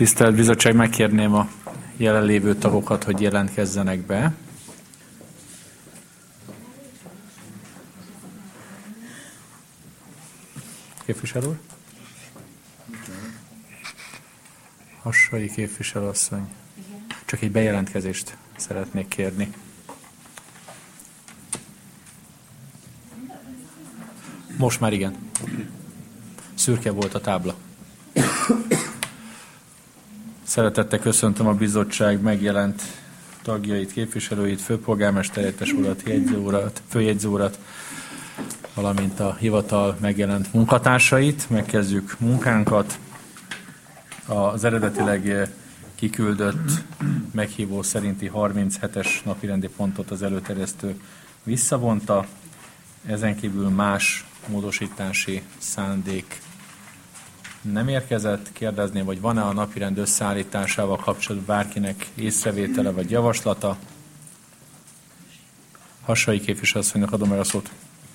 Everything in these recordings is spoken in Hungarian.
Tisztelt Bizottság, megkérném a jelenlévő tagokat, hogy jelentkezzenek be. Képviselő úr? Hassai képviselőasszony. Csak egy bejelentkezést szeretnék kérni. Most már igen. Szürke volt a tábla. Szeretettel köszöntöm a bizottság megjelent tagjait, képviselőit, főpolgármester helyettes urat, főjegyző urat, valamint a hivatal megjelent munkatársait. Megkezdjük munkánkat. Az eredetileg kiküldött meghívó szerinti 37-es napirendi pontot az előterjesztő visszavonta. Ezen kívül más módosítási szándék nem érkezett. Kérdezném, hogy van-e a napirend összeállításával kapcsolatban bárkinek észrevétele vagy javaslata? Hassai képviselőasszonynak adom meg a szót.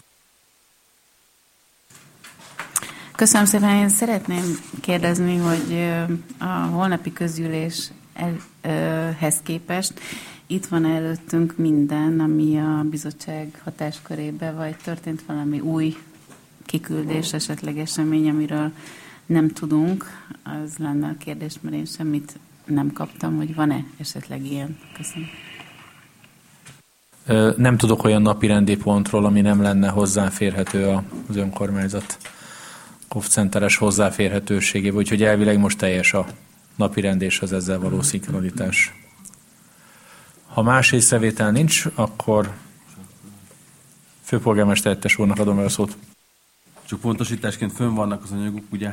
Köszönöm szépen. Én szeretném kérdezni, hogy a holnapi közgyűléshez képest itt van előttünk minden, ami a bizottság hatáskörébe, vagy történt valami új kiküldés, esetleg esemény, amiről nem tudunk. Az lenne a kérdés, mert én semmit nem kaptam, hogy van-e esetleg ilyen. Köszönöm. Nem tudok olyan napirendi pontról, ami nem lenne hozzáférhető az önkormányzat koncenteres hozzáférhetőségével, úgyhogy elvileg most teljes a napirend és az ezzel való szinkronitás. Ha más észrevétel nincs, akkor főpolgármester helyettes úrnak adom el a szót. Csak pontosításként fönn vannak az anyagok, ugye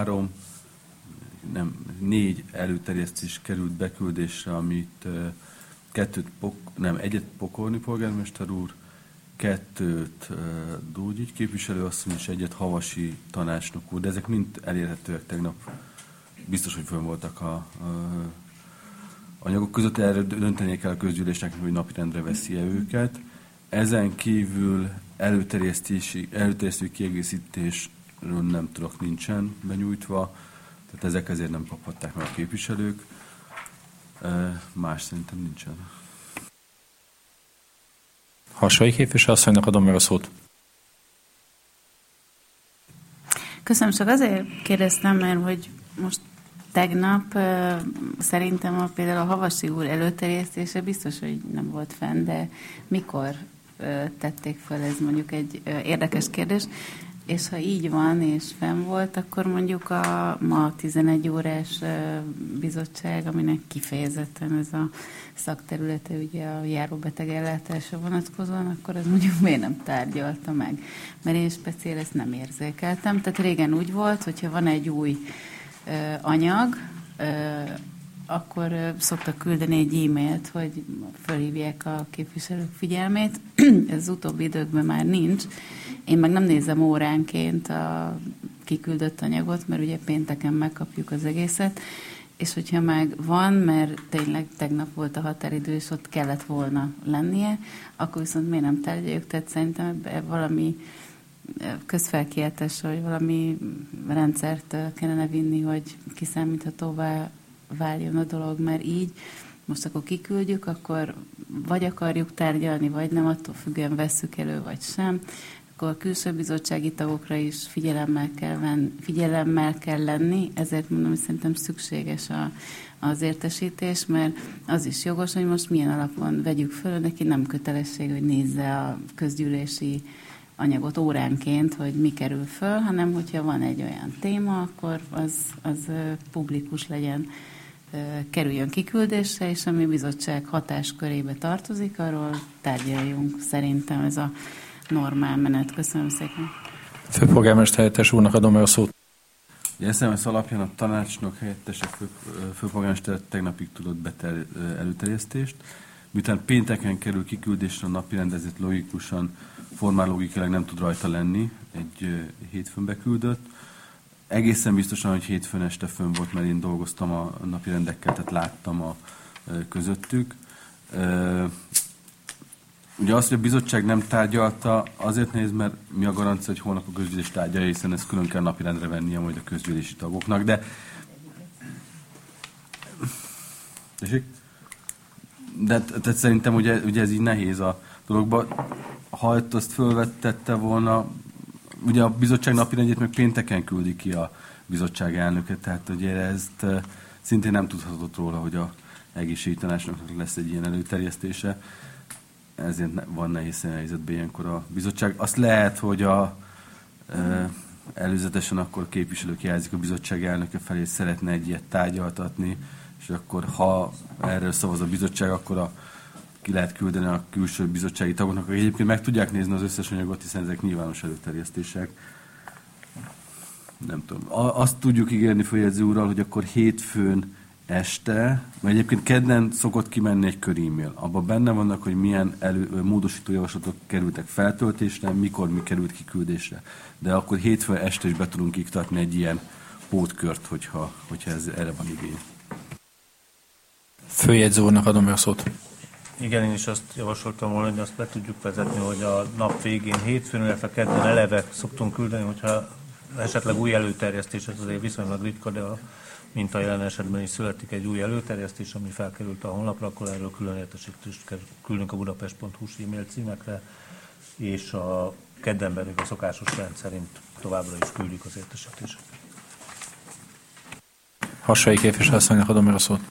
4 előterjesztés került beküldésre, amit egyet Pokorni polgármester úr, 2 Dógyi képviselőasszony és 1 Havasi tanácsnok úr, de ezek mind elérhetőek tegnap. Biztos, hogy fönn voltak a anyagok között, erről döntenie kell a közgyűlésnek, hogy napirendre veszi-e őket. Ezen kívül előterjesztő kiegészítésről nem tudok, nincsen benyújtva, tehát ezek ezért nem kaphatták meg a képviselők. Más szerintem nincsen. Hassai képviselőasszonynak adom meg a szót. Köszönöm, csak azért kérdeztem, mert hogy most tegnap szerintem például a Havasi úr előterjesztése biztos, hogy nem volt fenn, de mikor tették fel, ez mondjuk egy érdekes kérdés, és ha így van és fenn volt, akkor mondjuk a ma 11 órás bizottság, aminek kifejezetten ez a szakterülete ugye a járóbeteg ellátásra vonatkozóan, akkor ez mondjuk miért nem tárgyalta meg? Mert én speciál ezt nem érzékeltem. Tehát régen úgy volt, hogyha van egy új anyag, akkor szoktak küldeni egy e-mailt, hogy felhívják a képviselők figyelmét. Ez az utóbbi időkben már nincs. Én meg nem nézem óránként a kiküldött anyagot, mert ugye pénteken megkapjuk az egészet, és hogyha meg van, mert tényleg tegnap volt a határidő, és ott kellett volna lennie, akkor viszont miért nem tárgyaljuk? Tehát szerintem valami közfelkiáltásra, vagy valami rendszert kellene vinni, hogy kiszámíthatóvá váljon a dolog, mert így most akkor kiküldjük, akkor vagy akarjuk tárgyalni, vagy nem, attól függően vesszük elő, vagy sem. Akkor a külső bizottsági tagokra is figyelemmel kell lenni, ezért mondom, hogy szerintem szükséges az értesítés, mert az is jogos, hogy most milyen alapon vegyük föl, neki nem kötelesség, hogy nézze a közgyűlési anyagot óránként, hogy mi kerül föl, hanem hogyha van egy olyan téma, akkor az publikus legyen, kerüljön kiküldésre, és ami bizottság hatáskörébe tartozik, arról tárgyaljunk. Szerintem ez a normál menet. Köszönöm szépen. Főpolgármester helyettes úrnak adom meg a szót. SMS alapján a tanácsnok helyettese főpolgármester tegnapig tudott előterjesztést. Miután pénteken kerül kiküldésre a napirend, ezért logikusan, formál logikailag nem tud rajta lenni, egy hétfőn beküldött. Egészen biztosan, hogy hétfőn este fönn volt, mert én dolgoztam a napirendekkel, tehát láttam közöttük. Ugye azt, hogy a bizottság nem tárgyalta, azért nehéz, mert mi a garancia, hogy holnap a közgyűlés tárgyalja, hiszen ezt külön kell napirendre vennie majd a közgyűlési tagoknak, de De szerintem ugye ez így nehéz a dologban. Ha azt fölvettette volna, ugye a bizottság napirendjét meg pénteken küldi ki a bizottság elnöke, tehát ugye ezt szintén nem tudhatott róla, hogy a egészségtanácsnak lesz egy ilyen előterjesztése. Ezért van nehéz helyzetben ilyenkor a bizottság. Azt lehet, hogy előzetesen akkor képviselők jelzik a bizottság elnöke felé, hogy szeretne egy ilyet tárgyaltatni, és akkor ha erről szavaz a bizottság, akkor ki lehet küldeni a külső bizottsági tagoknak, akik egyébként meg tudják nézni az összes anyagot, hiszen ezek nyilvános előterjesztések. Nem tudom. Azt tudjuk ígérni főjegyző úrral, hogy akkor hétfőn este, mert egyébként kedden szokott kimenni egy kör-e-mail. Abban benne vannak, hogy milyen módosító javaslatok kerültek feltöltésre, mikor mi került kiküldésre. De akkor hétfőn este is be tudunk iktatni egy ilyen pótkört, hogyha erre van igény. Főjegyző úrnak adom meg a szót. Igen, én is azt javasoltam volna, hogy azt be tudjuk vezetni, hogy a nap végén, hétfőn, illetve kedden eleve szoktunk küldeni, hogyha esetleg új előterjesztés, ez azért viszonylag ritka, de mint a jelen esetben is születik egy új előterjesztés, ami felkerült a honlapra, akkor erről külön értesítést küldünk a budapest.hu-s e-mail címekre, és a kedden belül a szokásos rend szerint továbbra is küldjük az értesítéseket. Hassai képviselőasszonynak adom meg a szót.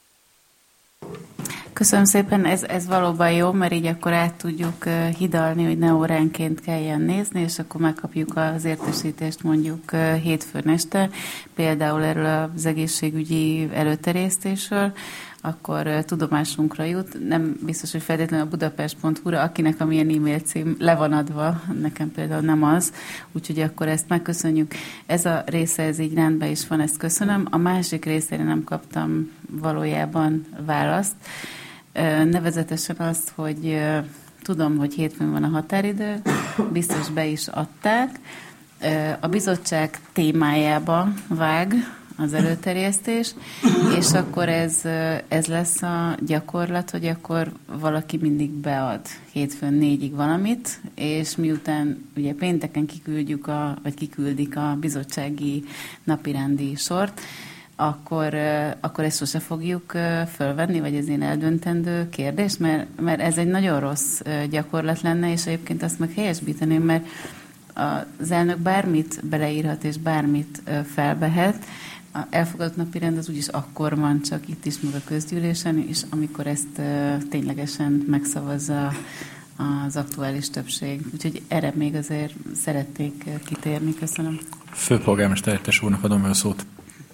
Köszönöm szépen, ez valóban jó, mert így akkor át tudjuk hidalni, hogy ne óránként kelljen nézni, és akkor megkapjuk az értesítést mondjuk hétfőn este, például erről az egészségügyi előterjesztésről, akkor tudomásunkra jut. Nem biztos, hogy feltétlenül a budapest.hu-ra, akinek amilyen e-mail cím le van adva, nekem például nem az, úgyhogy akkor ezt megköszönjük. Ez a része, ez így rendben is van, ezt köszönöm. A másik részére nem kaptam valójában választ. Nevezetesen azt, hogy tudom, hogy hétfőn van a határidő, biztos be is adták. A bizottság témájába vág az előterjesztés, és akkor ez lesz a gyakorlat, hogy akkor valaki mindig bead hétfőn 4-ig valamit, és miután ugye pénteken kiküldik a bizottsági napirendi sort, akkor ezt sose fogjuk fölvenni, vagy ez én eldöntendő kérdés, mert ez egy nagyon rossz gyakorlat lenne, és egyébként azt meg helyesbíteném, mert az elnök bármit beleírhat, és bármit felvehet. A elfogadott napirend az úgyis akkor van, csak itt is, meg a közgyűlésen, és amikor ezt ténylegesen megszavazza az aktuális többség. Úgyhogy erre még azért szerették kitérni. Köszönöm. Főpolgármester helyettes úrnak adom meg a szót.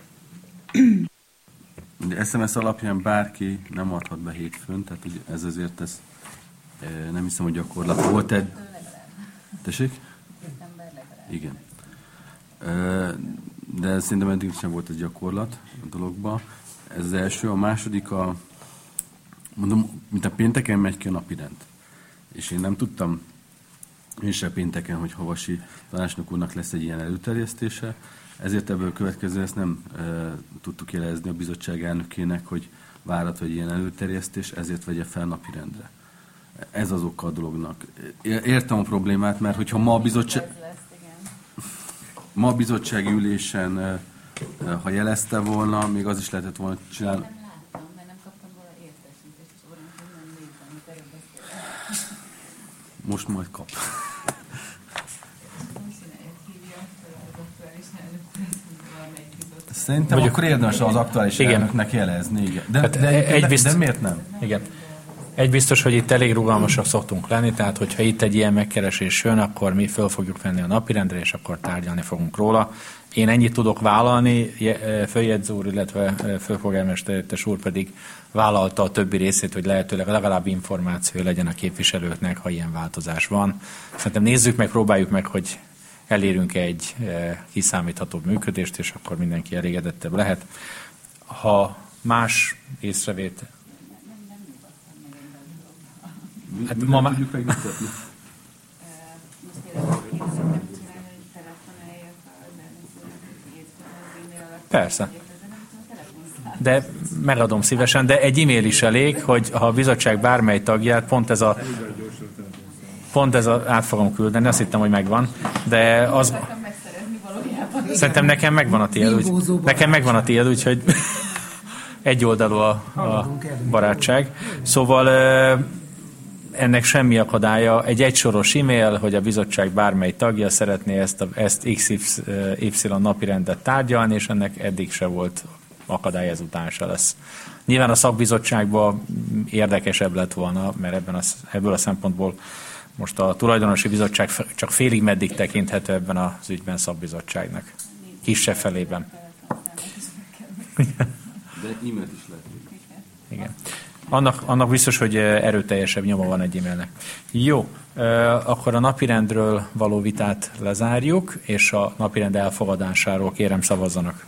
De SMS alapján bárki nem adhat be hétfőn, tehát ez azért nem hiszem, hogy gyakorlat volt. Tessék? Igen. De szerintem eddig sem volt ez gyakorlat a dologban. Ez az első. A második mondom, mint a pénteken megy ki a napirend. És én nem tudtam én sem pénteken, hogy Havasi tanácsnok úrnak lesz egy ilyen előterjesztése. Ezért ebből következően ezt nem tudtuk jelezni a bizottság elnökének, hogy várat, hogy ilyen előterjesztés, ezért vegye fel napirendre. Ez az oka a dolognak. Értem a problémát, mert hogyha ma a bizottsági ülésen, ha jelezte volna, még az is lehetett volna csinálni. Nem láttam, mert nem kaptam volna értesítést, és óránként nem nézem, amit előbb beszéltem. Most majd kap. Szerintem akkor érdemes az aktuális elnöknek jelezni. Igen. De miért nem? Igen. Egy biztos, hogy itt elég rugalmasak szoktunk lenni, tehát hogyha itt egy ilyen megkeresés jön, akkor mi föl fogjuk venni a napirendre, és akkor tárgyalni fogunk róla. Én ennyit tudok vállalni, főjegyző úr, illetve főpolgármester helyettes úr pedig vállalta a többi részét, hogy lehetőleg legalább információ legyen a képviselőknek, ha ilyen változás van. Szerintem nézzük meg, próbáljuk meg, hogy elérünk egy kiszámíthatóbb működést, és akkor mindenki elégedettebb lehet. Ha más észrevét... Hát ma már... tudjuk megnyugtatni. Persze. De megadom szívesen, de egy e-mail is elég, hogy ha a bizottság bármely tagját, pont ez át fogom küldeni, azt hittem, hogy megvan, de az... Szerintem nekem megvan a tiéd, úgyhogy egyoldalú a barátság. Szóval ennek semmi akadálya. Egy egysoros e-mail, hogy a bizottság bármely tagja szeretné ezt XY napirendet tárgyalni, és ennek eddig se volt akadály, ezután se lesz. Nyilván a szakbizottságban érdekesebb lett volna, mert ebből a szempontból most a tulajdonosi bizottság csak félig meddig tekinthető ebben az ügyben szakbizottságnak. Kisebb felében. De e-mailt is lehet. Igen. Annak biztos, hogy erőteljesebb nyoma van egy e-mailnek. Jó, akkor a napirendről való vitát lezárjuk, és a napirend elfogadásáról kérem szavazzanak.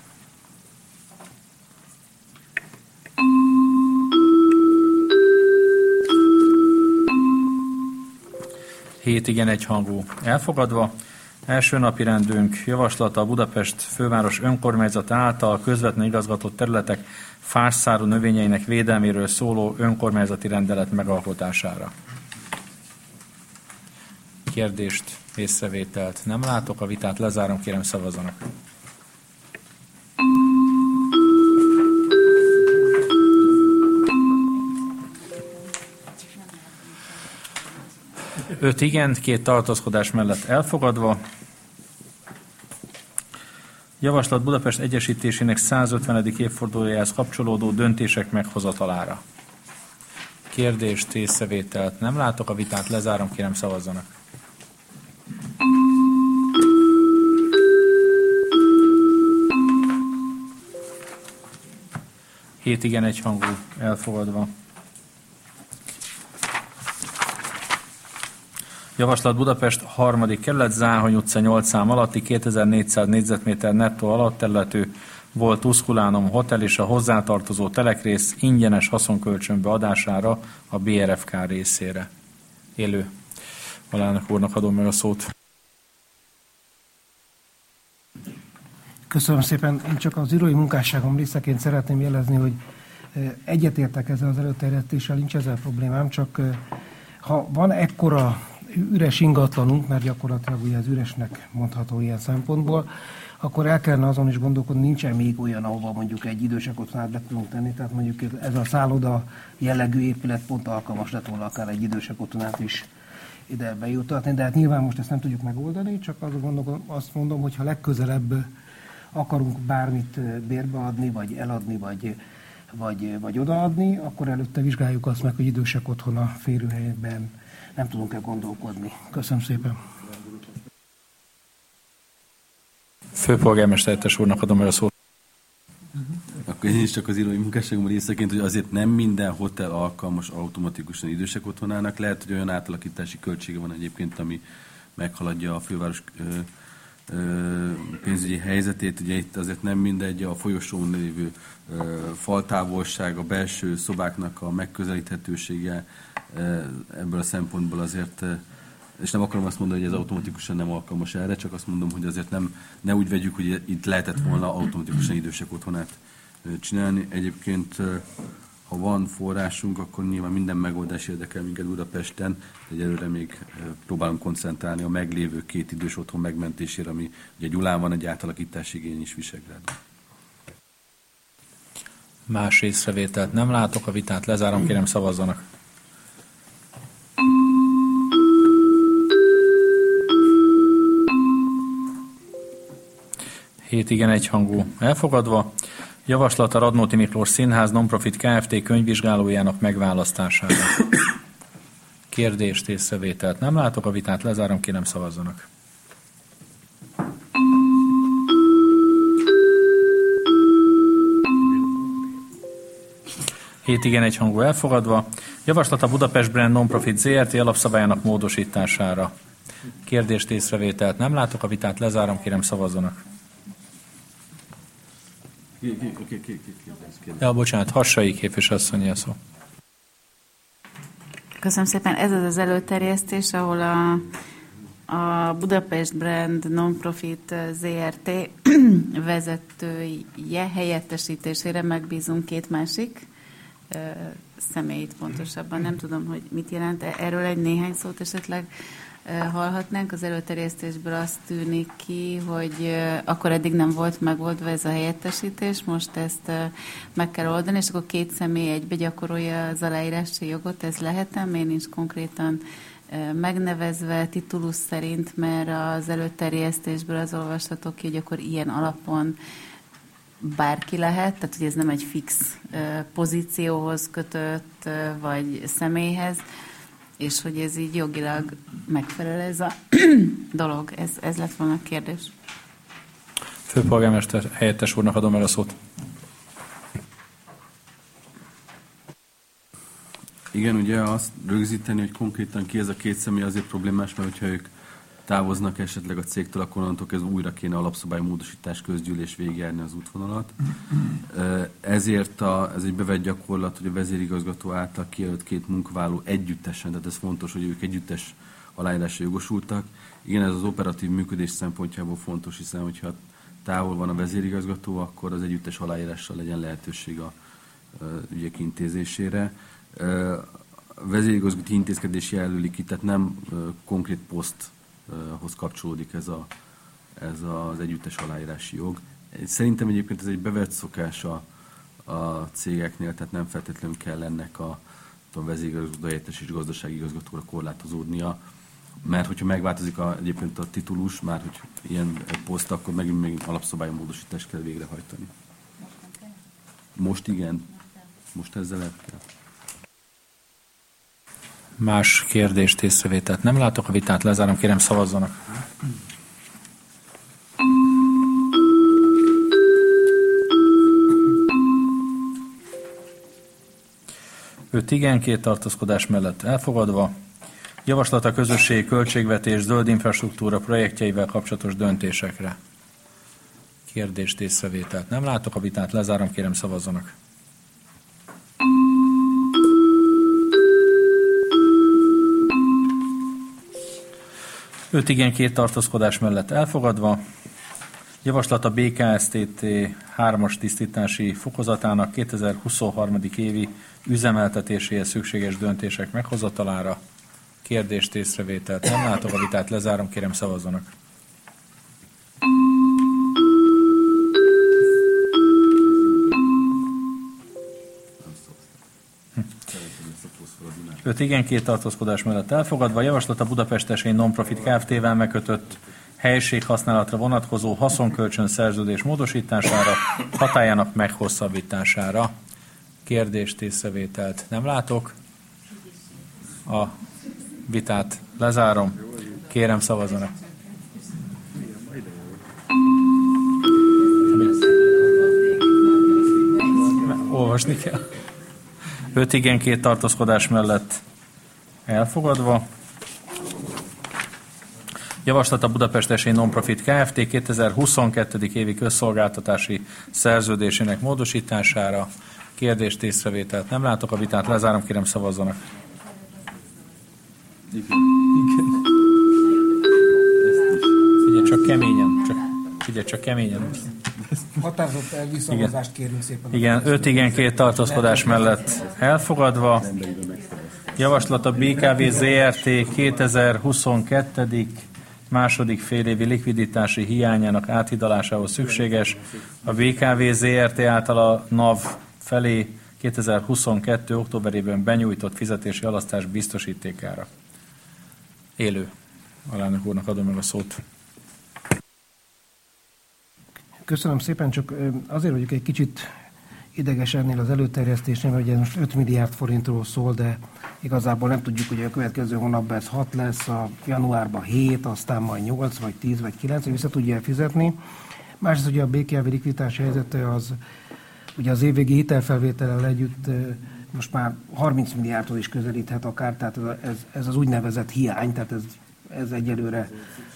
Hét igen, egyhangú elfogadva. Első napi rendünk javaslata a Budapest főváros önkormányzata által közvetlenül igazgatott területek fásszárú növényeinek védelméről szóló önkormányzati rendelet megalkotására. Kérdést, észrevételt nem látok, a vitát lezárom, kérem szavazzanak. Öt igen, 2 tartózkodás mellett elfogadva. Javaslat Budapest egyesítésének 150. évfordulójához kapcsolódó döntések meghozatalára. Kérdést, észrevételt nem látok, a vitát lezárom, kérem szavazzanak. Hét igen, egyhangú elfogadva. Javaslat Budapest 3. kerület, Záhony utca 8 szám alatti 2400 négyzetméter nettó alapterületű volt Tusculánum Hotel és a hozzátartozó telekrész ingyenes haszonkölcsönbe adására a BRFK részére. Élő alelnök úrnak adom meg a szót. Köszönöm szépen. Én csak az írói munkásságom részeként szeretném jelezni, hogy egyetértek ezzel az előterjesztéssel, nincs ezzel problémám, csak ha van ekkora üres ingatlanunk, mert gyakorlatilag ugye ez üresnek mondható ilyen szempontból, akkor el kellene azon is gondolkodni, nincsen még olyan, ahova mondjuk egy idősek otthonát be tudunk tenni, tehát mondjuk ez a szálloda jellegű épület pont alkalmas lett volna akár egy idősek otthonát is ide bejutatni, de hát nyilván most ezt nem tudjuk megoldani, csak azt mondom, hogy ha legközelebb akarunk bármit bérbeadni, vagy eladni, vagy odaadni, akkor előtte vizsgáljuk azt meg, hogy idősek otthona férőhelyben nem tudunk-e gondolkodni. Köszönöm szépen. Főpolgármester helyettes úrnak adom el a szót. Akkor én is csak az írói munkásságom részeként, hogy azért nem minden hotel alkalmas automatikusan idősek otthonának. Lehet, hogy olyan átalakítási költsége van egyébként, ami meghaladja a főváros pénzügyi helyzetét. Ugye itt azért nem mindegy a folyosón lévő faltávolság, a belső szobáknak a megközelíthetősége, ebből a szempontból azért, és nem akarom azt mondani, hogy ez automatikusan nem alkalmas erre, csak azt mondom, hogy azért ne úgy vegyük, hogy itt lehetett volna automatikusan idősek otthonát csinálni. Egyébként, ha van forrásunk, akkor nyilván minden megoldás érdekel minket Budapesten, de egyelőre még próbálunk koncentrálni a meglévő 2 idős otthon megmentésére, ami ugye Gyulán van egy átalakítási igény is Visegrádban. Más észrevételt nem látok, a vitát lezárom, kérem szavazzanak. Hét igen, egyhangú elfogadva. Javaslat a Radnóti Miklós Színház Nonprofit Kft. Könyvvizsgálójának megválasztására. Kérdést, észrevételt nem látok, a vitát lezárom, kérem szavazzanak. Hét igen, egyhangú elfogadva. Javaslat a Budapest Brand Nonprofit Zrt. Alapszabályának módosítására. Kérdést, észrevételt nem látok, a vitát lezárom, kérem szavazzanak. Ja, bocsánat, Hassai képviselőasszony a szó. Köszönöm szépen. Ez az előterjesztés, ahol a Budapest Brand Nonprofit Zrt. Vezetője helyettesítésére megbízunk 2 másik személyt pontosabban. Nem tudom, hogy mit jelent. Erről egy néhány szót esetleg hallhatnánk. Az előterjesztésből azt tűnik ki, hogy akkor eddig nem volt megoldva ez a helyettesítés, most ezt meg kell oldani, és akkor 2 személy egybe gyakorolja az aláírási jogot, ez lehet-e? Miért nincs konkrétan megnevezve titulus szerint, mert az előterjesztésből az olvasható ki, hogy akkor ilyen alapon bárki lehet, tehát hogy ez nem egy fix pozícióhoz kötött, vagy személyhez, és hogy ez így jogilag megfelel ez a dolog. Ez lett volna a kérdés. Főpolgármester helyettes úrnak adom el a szót. Igen, ugye azt rögzíteni, hogy konkrétan ki ez a 2 személy azért problémás, mert hogyha ők távoznak esetleg a cégtől, akkor onnantól ez újra kéne alapszabálymódosítás közgyűlés végigjárni az útvonalat. Ezért ez egy bevett gyakorlat, hogy a vezérigazgató által kijelölt 2 munkavállaló együttesen, tehát ez fontos, hogy ők együttes aláírásra jogosultak. Igen, ez az operatív működés szempontjából fontos, hiszen hogyha távol van a vezérigazgató, akkor az együttes aláírással legyen lehetőség a ügyek intézésére. A vezérigazgatói intézkedés jelöli ki, tehát nem konkrét poszthoz kapcsolódik ez az együttes aláírási jog. Szerintem egyébként ez egy bevett szokás a cégeknél, tehát nem feltétlenül kell ennek a vezérigazgató helyettes és gazdasági igazgatóra korlátozódnia, mert hogyha megváltozik egyébként a titulus, már hogy ilyen poszt, akkor megint alapszabálymódosítást kell végrehajtani. Most igen. Most ezzel lehet kell. Más kérdést, észrevételt nem látok, a vitát lezárom, kérem szavazzanak. Öt igen, 2 tartózkodás mellett elfogadva. Javaslat a közösségi költségvetés zöld infrastruktúra projektjeivel kapcsolatos döntésekre. Kérdést, észrevételt nem látok, a vitát lezárom, kérem szavazzanak. Öt igen, 2 tartózkodás mellett elfogadva. Javaslat a BKSTT 3-as tisztítási fokozatának 2023. évi üzemeltetéséhez szükséges döntések meghozatalára. Kérdést, észrevételt nem látok, a vitát lezárom, kérem szavazzanak. Öt igen, 2 tartózkodás mellett elfogadva. Javaslat a Budapest Esély Non-Profit Kft-vel megkötött helyiséghasználatra vonatkozó haszonkölcsön szerződés módosítására, hatályának meghosszabbítására. Kérdést, észrevételt nem látok. A vitát lezárom. Kérem szavazzanak. Olvasni kell. 5 igen, 2 tartózkodás mellett elfogadva. Javaslat a Budapest Esély Non-Profit Kft. 2022. évi közszolgáltatási szerződésének módosítására. Kérdést, észrevételt nem látok, a vitát lezárom, kérem szavazzanak. Igen. Figyelj csak keményen. Határozott elviszavazást kérünk szépen. Igen, 5 igen, 2 tartózkodás mellett elfogadva. Javaslat a BKV ZRT 2022. második félévi likviditási hiányának áthidalásához szükséges. A BKV ZRT által a NAV felé 2022. októberében benyújtott fizetési halasztás biztosítékára. Élő alelnök úrnak adom meg a szót. Köszönöm szépen, csak azért vagyok egy kicsit ideges ennél az előterjesztésnél, mert ugye most 5 milliárd forintról szól, de igazából nem tudjuk, hogy a következő hónapban ez 6 lesz, a januárban 7, aztán majd 8, vagy 10, vagy 9, hogy vissza tudja fizetni. Másrészt ugye a BKV likviditási helyzete az, ugye az évvégi hitelfelvétellel együtt most már 30 milliárdhoz is közelíthet akár, tehát ez az úgynevezett hiány, tehát ez egyelőre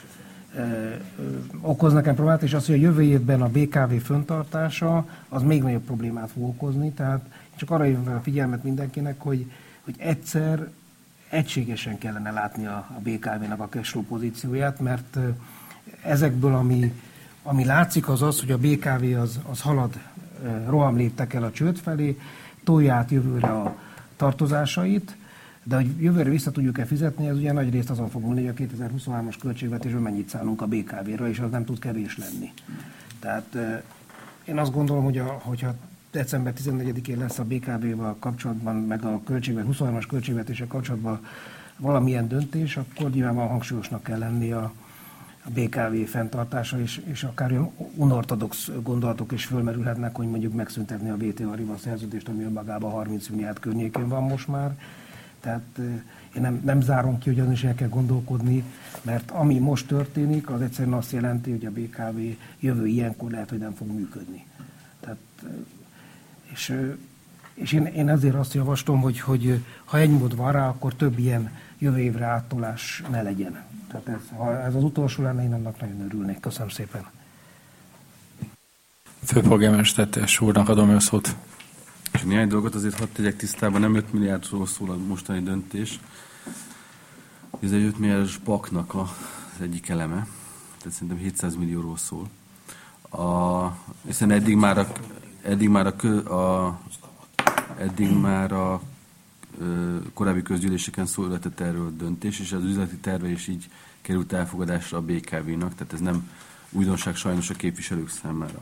okoz nekem problémát, és az, hogy a jövő évben a BKV föntartása, az még nagyobb problémát fog okozni, tehát csak arra jön a figyelmet mindenkinek, hogy egyszer egységesen kellene látni a BKV-nak a cashflow pozícióját, mert ezekből, ami látszik, az az, hogy a BKV az halad rohamléptekkel a csőd felé, tolja át jövőre a tartozásait, De hogy jövőre vissza tudjuk-e fizetni, ez ugye nagy részt azon fog múlni, hogy a 2023-as költségvetésben mennyit szállunk a BKV-ra, és az nem tud kevés lenni. Tehát én azt gondolom, hogyha december 14-én lesz a BKV-val kapcsolatban, meg a 23-as költségvetéssel kapcsolatban valamilyen döntés, akkor nyilvánvalóan hangsúlyosnak kell lenni a BKV fenntartása, és akár olyan unortodox gondolatok is fölmerülhetnek, hogy mondjuk megszüntetni a VTO-Arriva szerződést, ami önmagában 30 milliárd környékén van most már. Tehát én nem zárom ki, hogy azon is el kell gondolkodni, mert ami most történik, az egyszerűen azt jelenti, hogy a BKV jövő ilyenkor lehet, hogy nem fog működni. Tehát, és én ezért azt javaslom, hogy ha egy mód van rá, akkor több ilyen jövő évre áttolás ne legyen. Tehát ha ez az utolsó lenne, én annak nagyon örülnék. Köszönöm szépen. Főpolgármester úrnak adom a szót. És néhány dolgot azért hadd tegyek tisztában, nem 5 milliárdról szól a mostani döntés. Ez egy 5 milliárdos paknak az egyik eleme, tehát szerintem 700 millióról szól. Hiszen eddig már a korábbi közgyűléseken született erről döntés, és az üzleti terve is így került elfogadásra a BKV-nak, tehát ez nem újdonság sajnos a képviselők számára.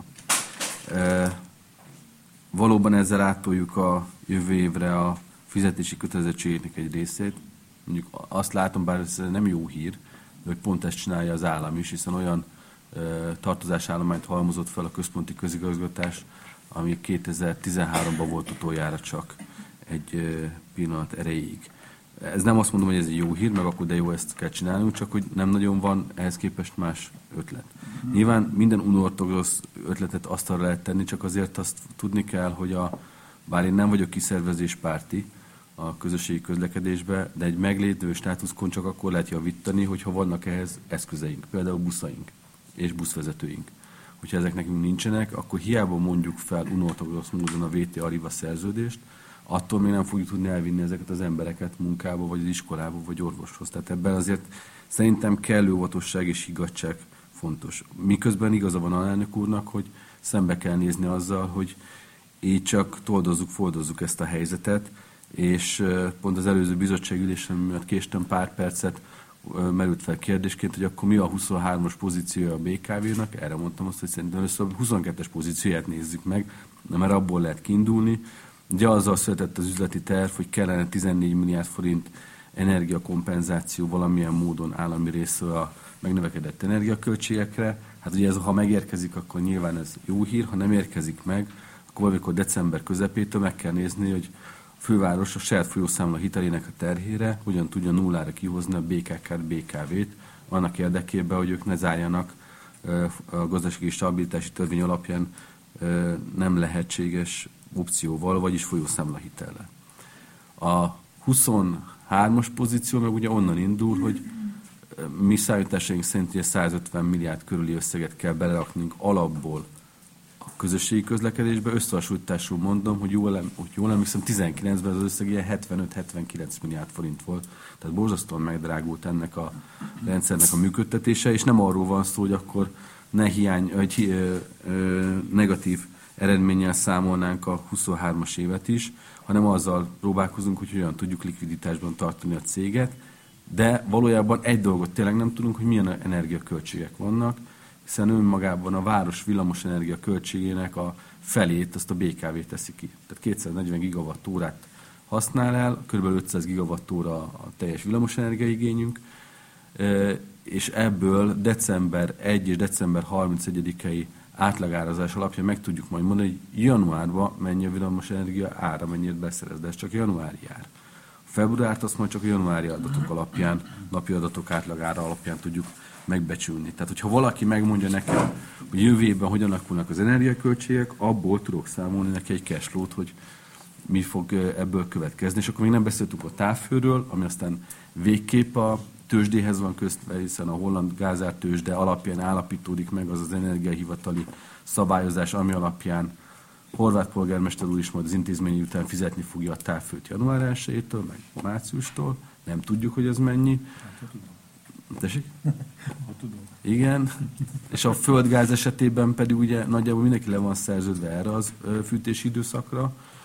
Valóban ezzel áttoljuk a jövő évre a fizetési kötelezettségeknek egy részét. Mondjuk azt látom, bár ez nem jó hír, de hogy pont ezt csinálja az állam is, hiszen olyan tartozásállományt halmozott fel a központi közigazgatás, ami 2013-ban volt utoljára csak egy pillanat erejéig. Ez nem azt mondom, hogy ez egy jó hír, meg akkor de jó, ezt kell csinálnunk, csak hogy nem nagyon van ehhez képest más ötlet. Nyilván minden unortodox ötletet asztalra lehet tenni, csak azért azt tudni kell, hogy bár én nem vagyok kiszervezéspárti a közösségi közlekedésbe, de egy meglévő státuszkon csak akkor lehet javítani, hogyha vannak ehhez eszközeink, például buszaink és buszvezetőink. Hogyha ezek nekünk nincsenek, akkor hiába mondjuk fel unortodox módon a VTO-Arriva szerződést, attól még nem fogjuk tudni elvinni ezeket az embereket munkába, vagy az iskolába, vagy orvoshoz. Tehát ebben azért szerintem kellő óvatosság és higgadtság fontos. Miközben igaza van a elnök úrnak, hogy szembe kell nézni azzal, hogy így csak foldozzuk ezt a helyzetet, és pont az előző bizottságülésen miatt késtem pár percet, merült fel kérdésként, hogy akkor mi a 23-as pozíciója a BKV-nak. Erre mondtam azt, hogy szerintem először a 22-es pozícióját nézzük meg, mert abból lehet kiindulni. Ugye azzal született az üzleti terv, hogy kellene 14 milliárd forint energiakompenzáció valamilyen módon állami részről a megnövekedett energiaköltségekre. Hát ugye ez, ha megérkezik, akkor nyilván ez jó hír, ha nem érkezik meg, akkor valamikor december közepétől meg kell nézni, hogy a főváros a saját folyószámla hitelének a terhére hogyan tudja nullára kihozni a BKK-t, BKV-t, annak érdekében, hogy ők ne zárjanak a gazdasági stabilitási törvény alapján nem lehetséges opcióval, vagyis folyószámla hitellel. A 23-as pozíció meg ugye onnan indul, hogy mi számításaink szerint 150 milliárd körüli összeget kell beleraknunk alapból a közösségi közlekedésbe. Összehasonlításról mondom, hogy jól emlékszem, 19-ben az összeg ilyen 75-79 milliárd forint volt. Tehát borzasztóan megdrágult ennek a rendszernek a működtetése, és nem arról van szó, hogy akkor negatív eredménnyel számolnánk a 23-as évet is, hanem azzal próbálkozunk, hogy hogyan tudjuk likviditásban tartani a céget, de valójában egy dolgot tényleg nem tudunk, hogy milyen energiaköltségek vannak, hiszen önmagában a város villamos energia költségének a felét azt a BKV teszi ki. Tehát 240 gigawattórát használ el, kb. 500 gigawattóra a teljes villamos energiaigényünk, és ebből december 1 és december 31-i átlagárazás alapján meg tudjuk majd mondani, hogy januárban mennyi a villamos energia ára, mennyit beszerez, de ez csak januári ár. A februárt azt majd csak a januári adatok alapján, napi adatok átlagára alapján tudjuk megbecsülni. Tehát, hogyha valaki megmondja nekem, hogy jövő évben hogyan alakulnak az energiaköltségek, abból tudok számolni neki egy cashflow-t, hogy mi fog ebből következni. És akkor még nem beszéltünk a távhőről, ami aztán végképp a tőzsdéhez van köztve, hiszen a holland gázártőzsde alapján állapítódik meg az energiahivatali szabályozás, ami alapján Horváth polgármester úr is majd az intézményi után fizetni fogja a távhőt január 1-től, meg márciustól. Nem tudjuk, hogy ez mennyi. Tessék? Igen. És a földgáz esetében pedig ugye nagyjából mindenki le van szerződve erre az fűtési időszakra.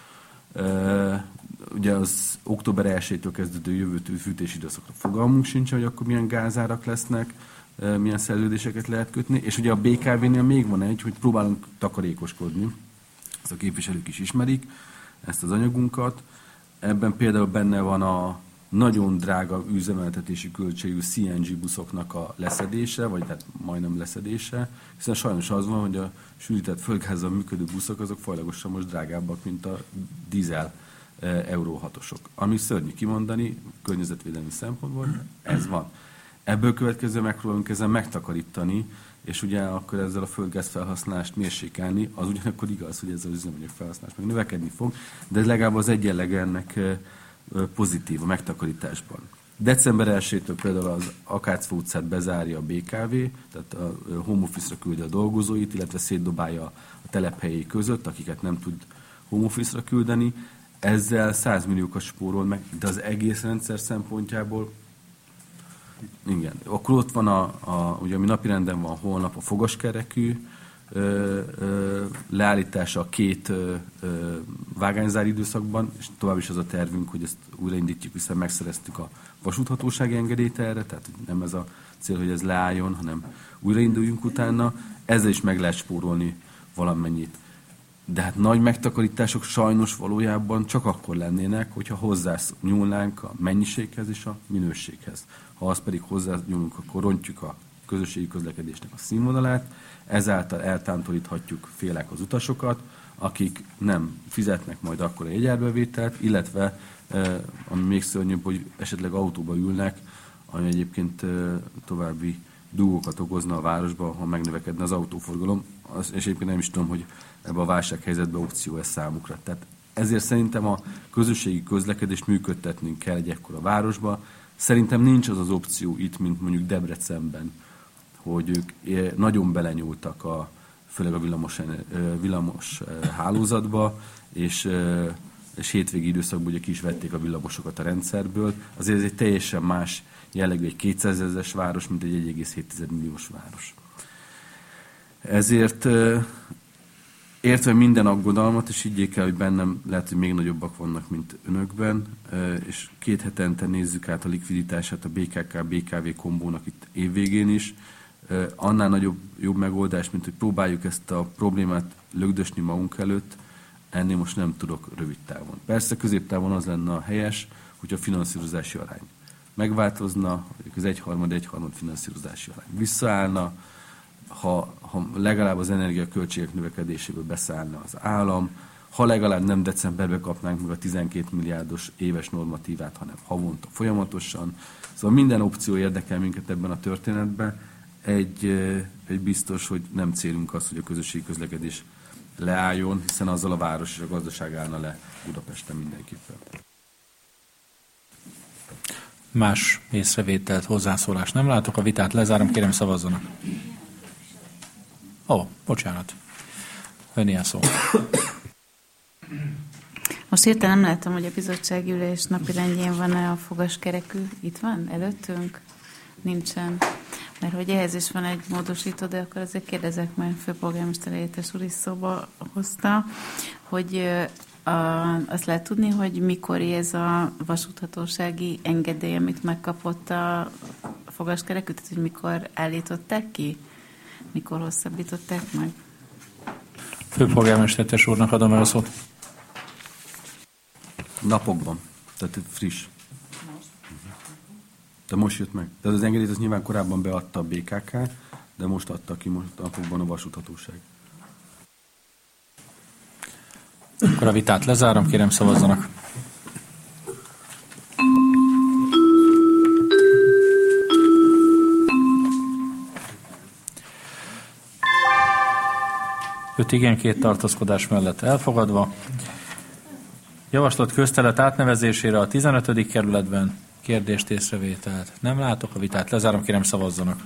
Ugye az október 1-től kezdődő jövő fűtési időszakra fogalmunk sincs, hogy akkor milyen gázárak lesznek, milyen szerződéseket lehet kötni, és ugye a BKV-nél még van egy, hogy próbálunk takarékoskodni. Ezt a képviselők is ismerik, ezt az anyagunkat. Ebben például benne van a nagyon drága üzemeltetési költségű CNG buszoknak a leszedése, vagy tehát majdnem leszedése, hiszen sajnos az van, hogy a sűrített földgázzal működő buszok azok fajlagosan most drágábbak, mint a dízel Euro 6-osok. Ami szörnyű kimondani, környezetvédelmi szempontból, ez van. Ebből következően megpróbálunk ezen megtakarítani, és ugye akkor ezzel a földgáz felhasználást mérsékelni, az ugyanakkor igaz, hogy ezzel az üzemanyag felhasználás meg növekedni fog, de ez legalább az egyenlege ennek pozitív a megtakarításban. December 1-től például az Akácfa utcát bezárja a BKV, tehát a home office-ra küldi a dolgozóit, illetve szétdobálja a telephelyei között, akiket nem tud home office-ra küldeni. Ezzel 100 milliókat spórol meg, de az egész rendszer szempontjából igen. Akkor ott van ugye ami napirenden van holnap a fogaskerekű leállítása a 2 vágányzár időszakban, és tovább is az a tervünk, hogy ezt újraindítjuk, hiszen megszereztük a vasúthatósági engedélyt erre, tehát nem ez a cél, hogy ez leálljon, hanem újrainduljunk utána. Ezzel is meg lehet spórolni valamennyit. De hát nagy megtakarítások sajnos valójában csak akkor lennének, hogyha hozzányúlnánk a mennyiséghez és a minőséghez. Ha azt pedig hozzányúlunk, akkor rontjuk a közösségi közlekedésnek a színvonalát, ezáltal eltántoríthatjuk félek az utasokat, akik nem fizetnek majd akkor a jegyárbevételt, illetve ami még szörnyűbb, hogy esetleg autóba ülnek, ami egyébként további dugókat okozna a városba, ha megnövekedne az autóforgalom, és egyébként nem is tudom, hogy ebben a válsághelyzetben opció ez számukra. Tehát ezért szerintem a közösségi közlekedést működtetnünk kell egy ekkora városba. Szerintem nincs az az opció itt, mint mondjuk Debrecenben, hogy ők nagyon belenyúltak főleg a villamos hálózatba, és hétvégi időszakban ugye ki is vették a villamosokat a rendszerből. Azért ez egy teljesen más jellegű, egy 200 000-es város, mint egy 1,7 milliós város. Ezért értve minden aggodalmat, és higgyék el, hogy bennem lehet, hogy még nagyobbak vannak, mint önökben, és 2 hetente nézzük át a likviditását a BKK-BKV kombónak itt évvégén is, annál jobb megoldás, mint hogy próbáljuk ezt a problémát lögdösni magunk előtt, ennél most nem tudok rövid távon. Persze középtávon az lenne a helyes, hogy a finanszírozási arány megváltozna, az 1/3 finanszírozási arány visszaállna, ha legalább az energiaköltségek növekedéséből beszállna az állam, ha legalább nem decemberben kapnánk meg a 12 milliárdos éves normatívát, hanem havonta folyamatosan. Szóval minden opció érdekel minket ebben a történetben. Egy biztos, hogy nem célunk az, hogy a közösségi közlekedés leálljon, hiszen azzal a város és a gazdaság állna le Budapesten mindenképpen. Más észrevételt, hozzászólást nem látok, a vitát lezárom, kérem szavazzanak. Bocsánat. Önni a szó. Most hirtelen nem látom, hogy a bizottsági ülés napirendjén van-e a fogaskerekű. Itt van? Előttünk? Nincsen. Mert hogy ehhez is van egy módosító, de akkor azért kérdezek, mert főpolgármester helyettes úr is szóba hozta, hogy azt lehet tudni, hogy mikor ez a vasúthatósági engedély, amit megkapott a fogaskerekű, tehát hogy mikor állították ki? Mikor hosszabbították meg? Főpolgármester úrnak adom el a szót. Napokban, tehát friss. De most jött meg. Tehát az engedélyt az nyilván korábban beadta a BKK, de most adta ki most napokban a vasúthatóság. Akkor a vitát lezárom, kérem szavazzanak. Öt igen, 2 tartózkodás mellett elfogadva. Javaslat köztelet átnevezésére a 15. kerületben. Kérdést, észrevételt nem látok, a vitát lezárom, kérem szavazzanak.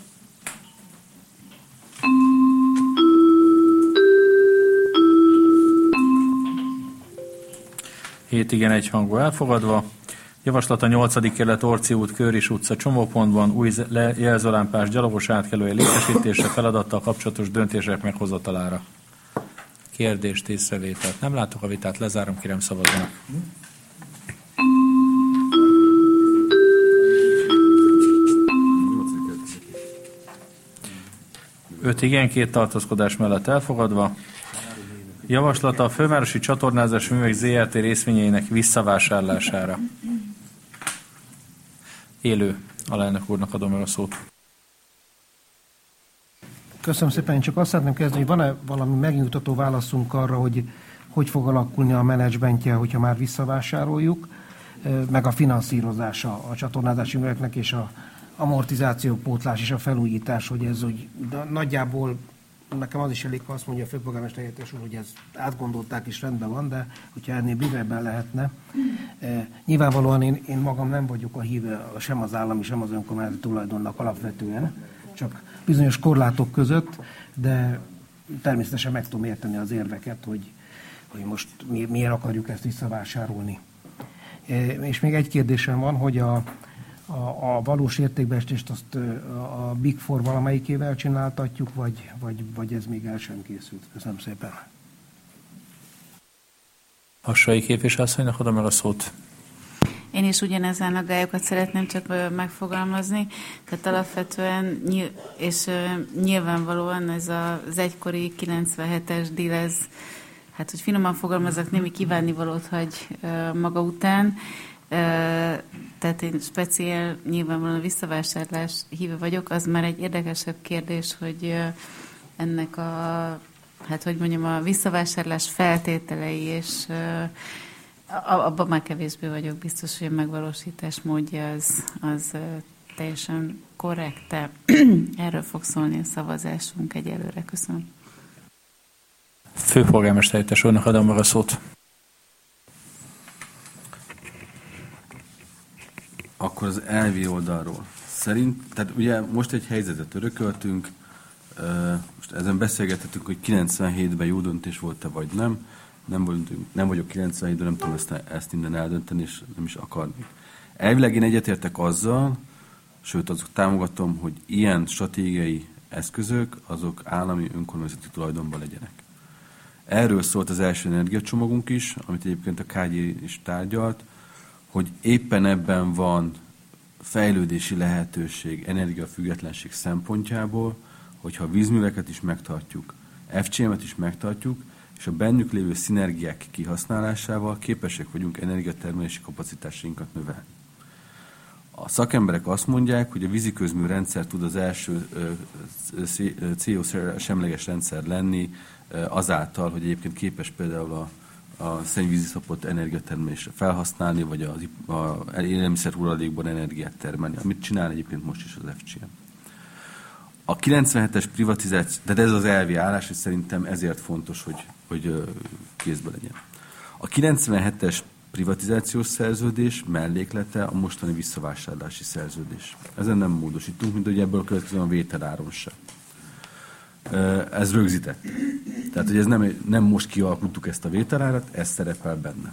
Hét igen, egyhangú elfogadva. Javaslat a 8. kerület Orci út, Kőris utca csomópontban új jelzőlámpás gyalogos átkelője létesítése feladattal kapcsolatos döntések meghozatalára. kérdést, észrevételt nem látok, a vitát lezárom, kérem szavazzanak. Öt igen, 2 tartózkodás mellett elfogadva. Javaslata a Fővárosi Csatornázás Művek ZRT részvényeinek visszavásárlására. Élő alelnök úrnak adom meg a szót. Köszönöm szépen, én csak azt szeretném kezdeni, hogy van-e valami megnyugtató válaszunk arra, hogy fog alakulni a menedzsmentje, hogyha már visszavásároljuk, meg a finanszírozása a csatornázási műveknek és a amortizáció, pótlás és a felújítás, hogy ez úgy nagyjából, nekem az is elég, ha azt mondja a főpolgármester helyettes úr, hogy ezt átgondolták és rendben van, de hogyha ennél bővebben lehetne. Nyilvánvalóan én magam nem vagyok a híve sem az állami, sem az önkormányzati tulajdonnak alapvetően, csak bizonyos korlátok között, de természetesen meg tudom érteni az érveket, hogy most miért akarjuk ezt visszavásárolni. És még egy kérdésem van, hogy a valós értékbeestést azt a Big Four valamelyikével csináltatjuk, vagy ez még el sem készült? Köszönöm szépen. Hassai képviselőasszonynak adom meg a szót. Én is ugyanezen aggályokat szeretném csak megfogalmazni. Tehát alapvetően, és nyilvánvalóan ez az egykori 97-es deal, ez, hát hogy finoman fogalmazok, némi kívánnivalót hagy maga után. Tehát én speciál nyilvánvalóan a visszavásárlás híve vagyok. Az már egy érdekesebb kérdés, hogy ennek a visszavásárlás feltételei, és abban már kevésbé vagyok biztos, hogy a megvalósítás módja az teljesen korrekt. Erről fog szólni a szavazásunk egyelőre. Köszönöm. Főpolgármester helyettes úrnak adom meg a szót. Akkor az elvi oldalról. Tehát ugye most egy helyzetet örököltünk, most ezen beszélgethetünk, hogy 97-ben jó döntés volt-e vagy nem. Nem vagyok 97-ben, nem tudom ezt innen eldönteni, és nem is akarni. Elvileg én egyetértek azzal, sőt azok támogatom, hogy ilyen stratégiai eszközök, azok állami önkormányzati tulajdonban legyenek. Erről szólt az első energiacsomagunk is, amit egyébként a KG is tárgyalt, hogy éppen ebben van fejlődési lehetőség energiafüggetlenség szempontjából, hogyha a vízműveket is megtartjuk, FCM-et is megtartjuk, és a bennük lévő szinergiák kihasználásával képesek vagyunk energiatermelési kapacitásainkat növelni. A szakemberek azt mondják, hogy a víziközmű rendszer tud az első CO2-semleges rendszer lenni azáltal, hogy egyébként képes például a szennyvíziszapot energiatermelésre felhasználni, vagy az élelmiszer hulladékban energiát termelni, amit csinál egyébként most is az FCM. A 97-es privatizáció, tehát ez az elvi állás, és szerintem ezért fontos, hogy kézbe legyen. A 97-es privatizációs szerződés melléklete a mostani visszavásárlási szerződés. Ezen nem módosítunk, mint hogy ebből a következően a vételáron sem. Ez rögzített. Tehát, hogy ez nem most kialkultuk ezt a vételárat, ez szerepel benne.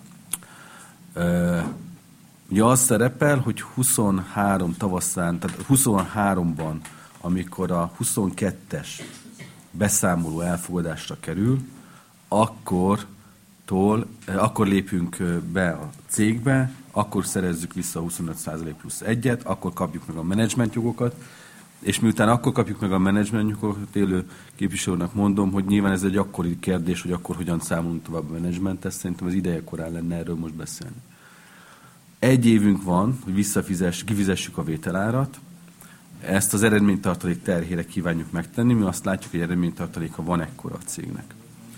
Ugye az szerepel, hogy 23 tavaszán, tehát 23-ban, amikor a 22-es beszámoló elfogadásra kerül, akkor lépünk be a cégbe, akkor szerezzük vissza a 25% plusz 1-et, akkor kapjuk meg a menedzsmentjogokat, és miután akkor kapjuk meg a menedzsmentjogokat, élő képviselőnek mondom, hogy nyilván ez egy akkori kérdés, hogy akkor hogyan számolunk tovább a menedzsmentet, szerintem az ideje korán lenne erről most beszélni. 1 évünk van, hogy kifizessük a vételárat, ezt az eredménytartalék terhére kívánjuk megtenni, mi azt látjuk, hogy eredménytartaléka van ekkora a cégnek.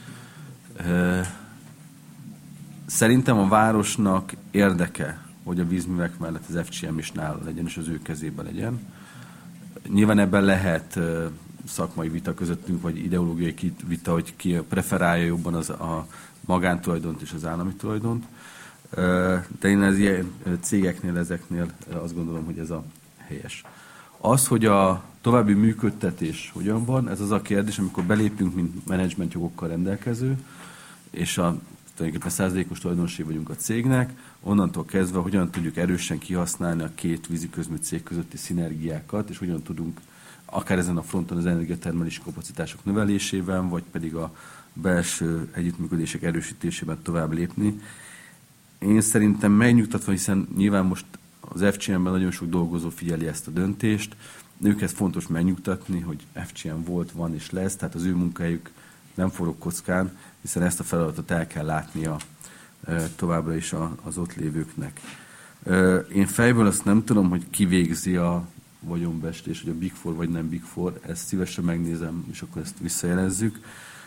Szerintem a városnak érdeke, hogy a vízművek mellett az FCM is nála legyen, és az ő kezében legyen. Nyilván ebben lehet szakmai vita közöttünk, vagy ideológiai vita, hogy ki preferálja jobban a magántulajdont és az állami tulajdont. De én az ilyen cégeknél, ezeknél azt gondolom, hogy ez a helyes. Az, hogy a további működtetés hogyan van, ez az a kérdés, amikor belépünk, mint menedzsmentjogokkal rendelkező, és tulajdonképpen 100%-os tulajdonosai vagyunk a cégnek, onnantól kezdve hogyan tudjuk erősen kihasználni a két víziközmű cég közötti szinergiákat, és hogyan tudunk akár ezen a fronton az energiatermelési kapacitások növelésében, vagy pedig a belső együttműködések erősítésében tovább lépni. Én szerintem megnyugtatva, hiszen nyilván most az FCM-ben nagyon sok dolgozó figyeli ezt a döntést, őket fontos megnyugtatni, hogy FCM volt, van és lesz, tehát az ő munkájuk nem forog kockán, hiszen ezt a feladatot el kell látnia továbbra is az ott lévőknek. Én fejből azt nem tudom, hogy ki végzi a vagyonbeslés, hogy a Big Four vagy nem Big Four, ezt szívesen megnézem, és akkor ezt visszajelezzük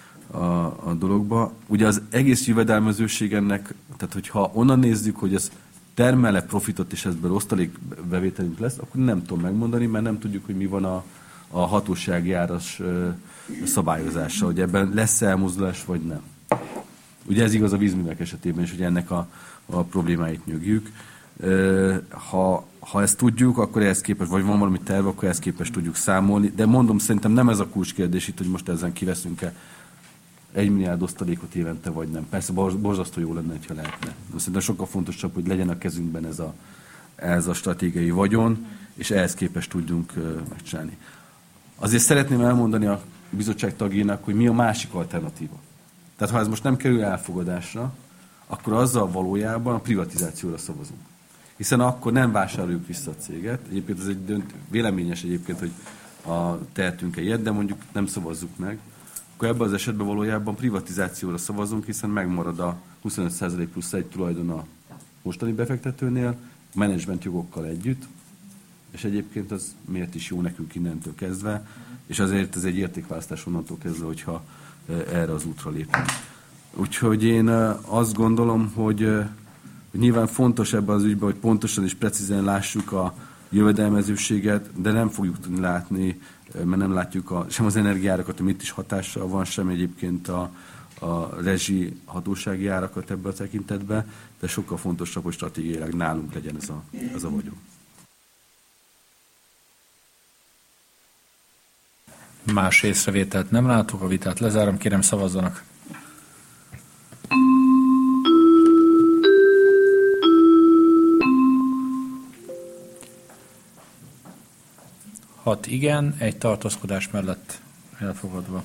a dologba. Ugye az egész jövedelmezőség ennek, tehát hogyha onnan nézzük, hogy ez termel-e profitot, és ebből osztalékbevételünk lesz, akkor nem tudom megmondani, mert nem tudjuk, hogy mi van a hatósági áras szabályozása, hogy ebben lesz elmozdulás, vagy nem. Ugye ez igaz a vízművek esetében is, hogy ennek a problémáit nyögjük. Ha ezt tudjuk, akkor ehhez képest, vagy van valami terv, akkor ehhez képest tudjuk számolni. De mondom, szerintem nem ez a kulcskérdés itt, hogy most ezen kiveszünk-e 1 milliárd osztalékot évente, vagy nem. Persze borzasztó jó lenne, ha lehetne. De szerintem sokkal fontosabb, hogy legyen a kezünkben ez a stratégiai vagyon, és ehhez képest tudjunk megcsinálni. Azért szeretném elmondani a bizottság tagjainak, hogy mi a másik alternatíva. Tehát ha ez most nem kerül elfogadásra, akkor azzal valójában a privatizációra szavazunk. Hiszen akkor nem vásároljuk vissza a céget. Egyébként ez egy véleményes egyébként, hogy tehetünk-e ilyet, de mondjuk nem szavazzuk meg. Akkor ebben az esetben valójában privatizációra szavazunk, hiszen megmarad a 25% plusz 1 tulajdon a mostani befektetőnél, menedzsment jogokkal együtt, és egyébként az miért is jó nekünk innentől kezdve, és azért ez egy értékválasztás onnantól kezdve, hogyha erre az útra lépünk. Úgyhogy én azt gondolom, hogy nyilván fontos ebben az ügyben, hogy pontosan és precízen lássuk a jövedelmezőséget, de nem fogjuk tudni látni, mert nem látjuk sem az energiárakat, hogy mit is hatással van, sem egyébként a rezsi hatósági árakat ebben a tekintetben, de sokkal fontosabb, hogy stratégiailag nálunk legyen ez a vagyon. Más észrevételt nem látok, a vitát lezárom, kérem szavazzanak. Hat igen, egy tartózkodás mellett elfogadva.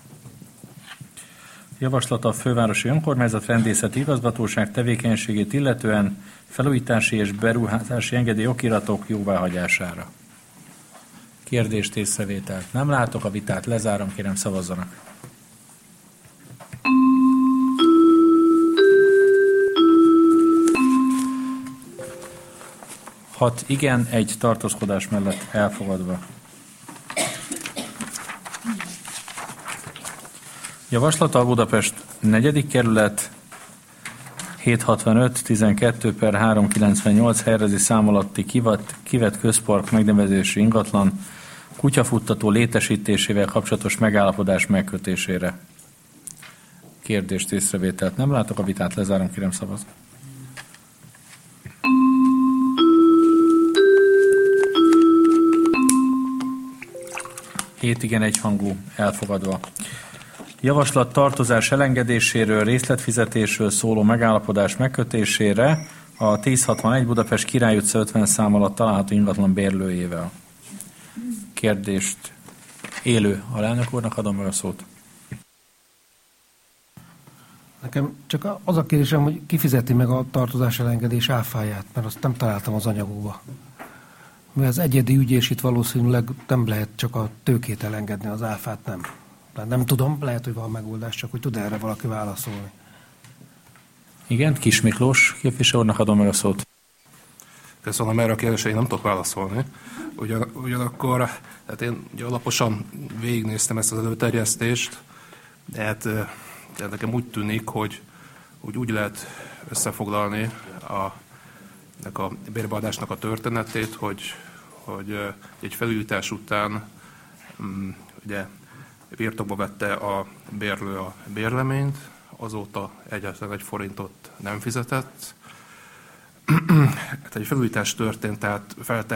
Javaslata a Fővárosi Önkormányzat Rendészeti Igazgatóság tevékenységét illetően felújítási és beruházási engedély okiratok jóváhagyására. Kérdést, észrevételt nem látok, a vitát lezárom, kérem szavazzanak. Hat igen, egy tartózkodás mellett elfogadva. Javaslata a Budapest 4. kerület 765-12/398 helyrezi szám alatti kivett közpark megnevezési ingatlan kutyafuttató létesítésével kapcsolatos megállapodás megkötésére. Kérdést, észrevételt nem látok, a vitát lezárom, kérem szavazni. Hét igen, egyhangú elfogadva. Javaslat tartozás elengedéséről, részletfizetésről szóló megállapodás megkötésére a 1061 Budapest Király utca 50 szám alatt található ingatlan bérlőjével. Kérdést élő alelnök úrnak adom meg a szót. Nekem csak az a kérdésem, hogy ki fizeti meg a tartozás elengedés áfáját, mert azt nem találtam az anyagokba. Mert az egyedi ügy, és itt valószínűleg nem lehet csak a tőkét elengedni, az áfát nem. Nem tudom, lehet, hogy van megoldás, csak hogy tud erre valaki válaszolni. Igen, Kis Miklós képviselő úrnak adom meg a szót. Köszönöm, erre a kérdésre én nem tudok válaszolni. Ugyanakkor tehát én alaposan végignéztem ezt az előterjesztést, de hát nekem úgy tűnik, hogy úgy lehet összefoglalni ennek a bérbeadásnak a történetét, hogy egy felújítás után ugye birtokba vette a bérlő a bérleményt, azóta egyáltalán 1 forintot nem fizetett. Egy felújítás történt, tehát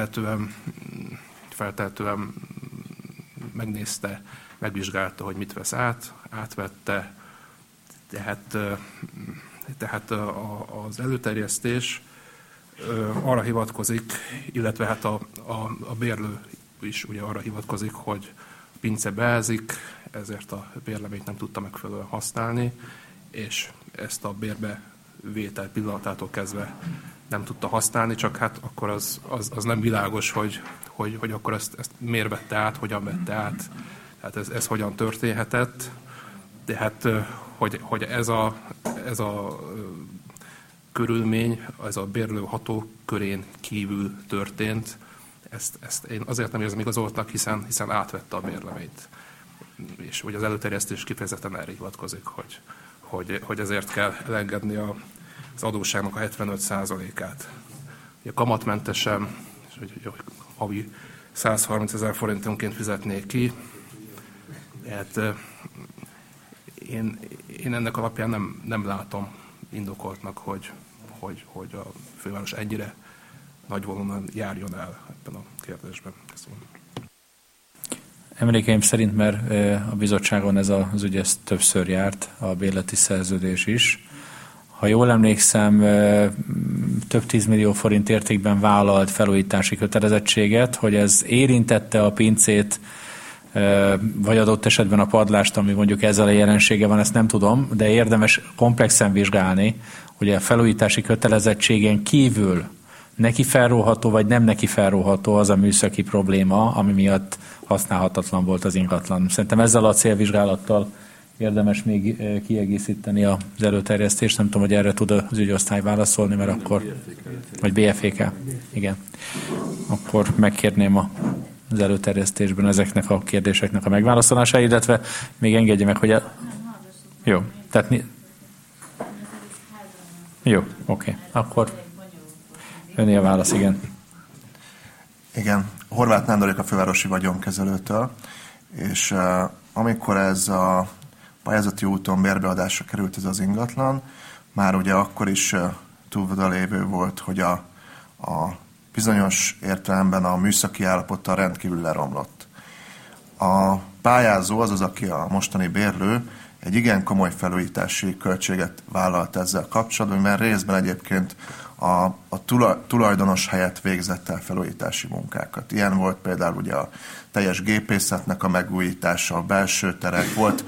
feltehetően megnézte, megvizsgálta, hogy mit vesz átvette, tehát az előterjesztés arra hivatkozik, illetve hát a bérlő is ugye arra hivatkozik, hogy a pince beázik, ezért a bérleményt nem tudta megfelelően használni, és ezt a bérbevétel pillanatától kezdve nem tudta használni, csak hát akkor az nem világos, hogy akkor ezt miért vette át, hogyan vette át, tehát ez hogyan történhetett. De hát, hogy ez a körülmény, ez a bérlő hatókörén kívül történt, ezt én azért nem érzem igazoltnak, hiszen átvette a bérleményt. És ugye az előterjesztés kifejezetten erre hivatkozik, hogy ezért kell elengedni az adósságnak a 75%-át. A kamatmentesen, és hogy havi 130 000 forintonként fizetnék ki. Hát én ennek alapján nem látom indokoltnak, hogy a főváros ennyire nagy vonalon járjon el ebben a kérdésben. Köszönöm. Emlékeim szerint, mert a bizottságon ez az ügy többször járt, a bérleti szerződés is. Ha jól emlékszem, több 10 millió forint értékben vállalt felújítási kötelezettséget, hogy ez érintette a pincét, vagy adott esetben a padlást, ami mondjuk ezzel a jelensége van, ezt nem tudom, de érdemes komplexen vizsgálni, hogy a felújítási kötelezettségen kívül neki felróható, vagy nem neki felróható az a műszaki probléma, ami miatt használhatatlan volt az ingatlan. Szerintem ezzel a célvizsgálattal érdemes még kiegészíteni az előterjesztést. Nem tudom, hogy erre tud az ügyosztály válaszolni, mert akkor... Vagy BFK. Igen. Akkor megkérném az előterjesztésben ezeknek a kérdéseknek a megválaszolását, illetve még engedje meg, hogy... Jó. Tehát... Jó, oké. Akkor öné a válasz, igen. Igen. Horváth Nándorék a fővárosi vagyonkezelőtől, és amikor ez a pályázati úton bérbeadásra került ez az ingatlan, már ugye akkor is túlvonalévő volt, hogy a bizonyos értelemben a műszaki állapota rendkívül leromlott. A pályázó, azaz aki a mostani bérlő, egy igen komoly felújítási költséget vállalt ezzel kapcsolatban, mert részben egyébként a tulajdonos helyett végzett el felújítási munkákat. Ilyen volt például ugye a teljes gépészetnek a megújítása, a belső terek, volt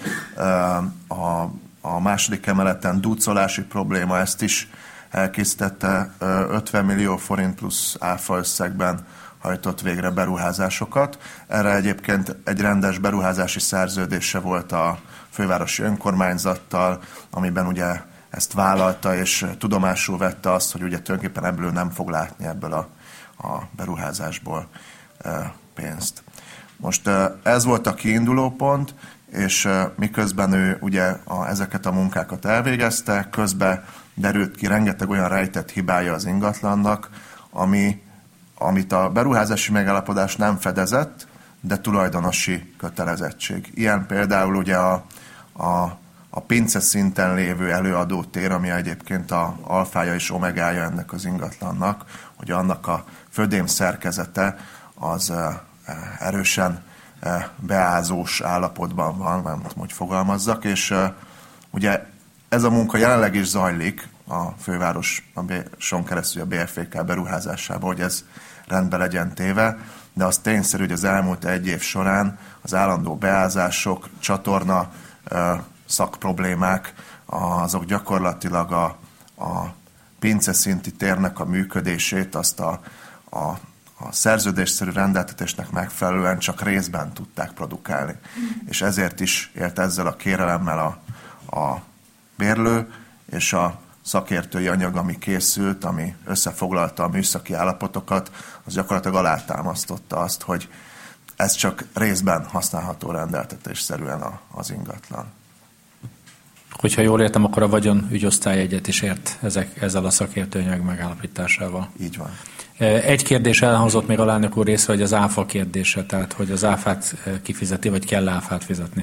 a második emeleten dúcolási probléma, ezt is elkészítette, 50 millió forint plusz áfa összegben hajtott végre beruházásokat. Erre egyébként egy rendes beruházási szerződése volt a fővárosi önkormányzattal, amiben ugye ezt vállalta, és tudomásul vette azt, hogy ugye tulajdonképpen ebből nem fog látni ebből a beruházásból pénzt. Most ez volt a kiinduló pont, és miközben ő ugye ezeket a munkákat elvégezte, közben derült ki rengeteg olyan rejtett hibája az ingatlannak, amit a beruházási megállapodás nem fedezett, de tulajdonosi kötelezettség. Ilyen például ugye a pince szinten lévő előadótér, ami egyébként a alfája és omegája ennek az ingatlannak, hogy annak a födém szerkezete az erősen beázós állapotban van, nem tudom, hogy fogalmazzak, és ugye ez a munka jelenleg is zajlik a fővároson keresztül a BFK beruházásában, hogy ez rendbe legyen téve, de az tényszerű, hogy az elmúlt egy év során az állandó beázások, csatorna szakproblémák, azok gyakorlatilag a pince szinti térnek a működését, azt a szerződésszerű rendeltetésnek megfelelően csak részben tudták produkálni. És ezért is élt ezzel a kérelemmel a bérlő, és a szakértői anyag, ami készült, ami összefoglalta a műszaki állapotokat, az gyakorlatilag alátámasztotta azt, hogy ez csak részben használható rendeltetésszerűen az ingatlan. Hogyha jól értem, akkor a vagyonügyosztály egyet is ért ezzel a szakértői anyag megállapításával. Így van. Egy kérdés elhangzott még alelnök úr részre, hogy az áfa kérdése, tehát hogy az áfát kifizeti, vagy kell áfát fizetni?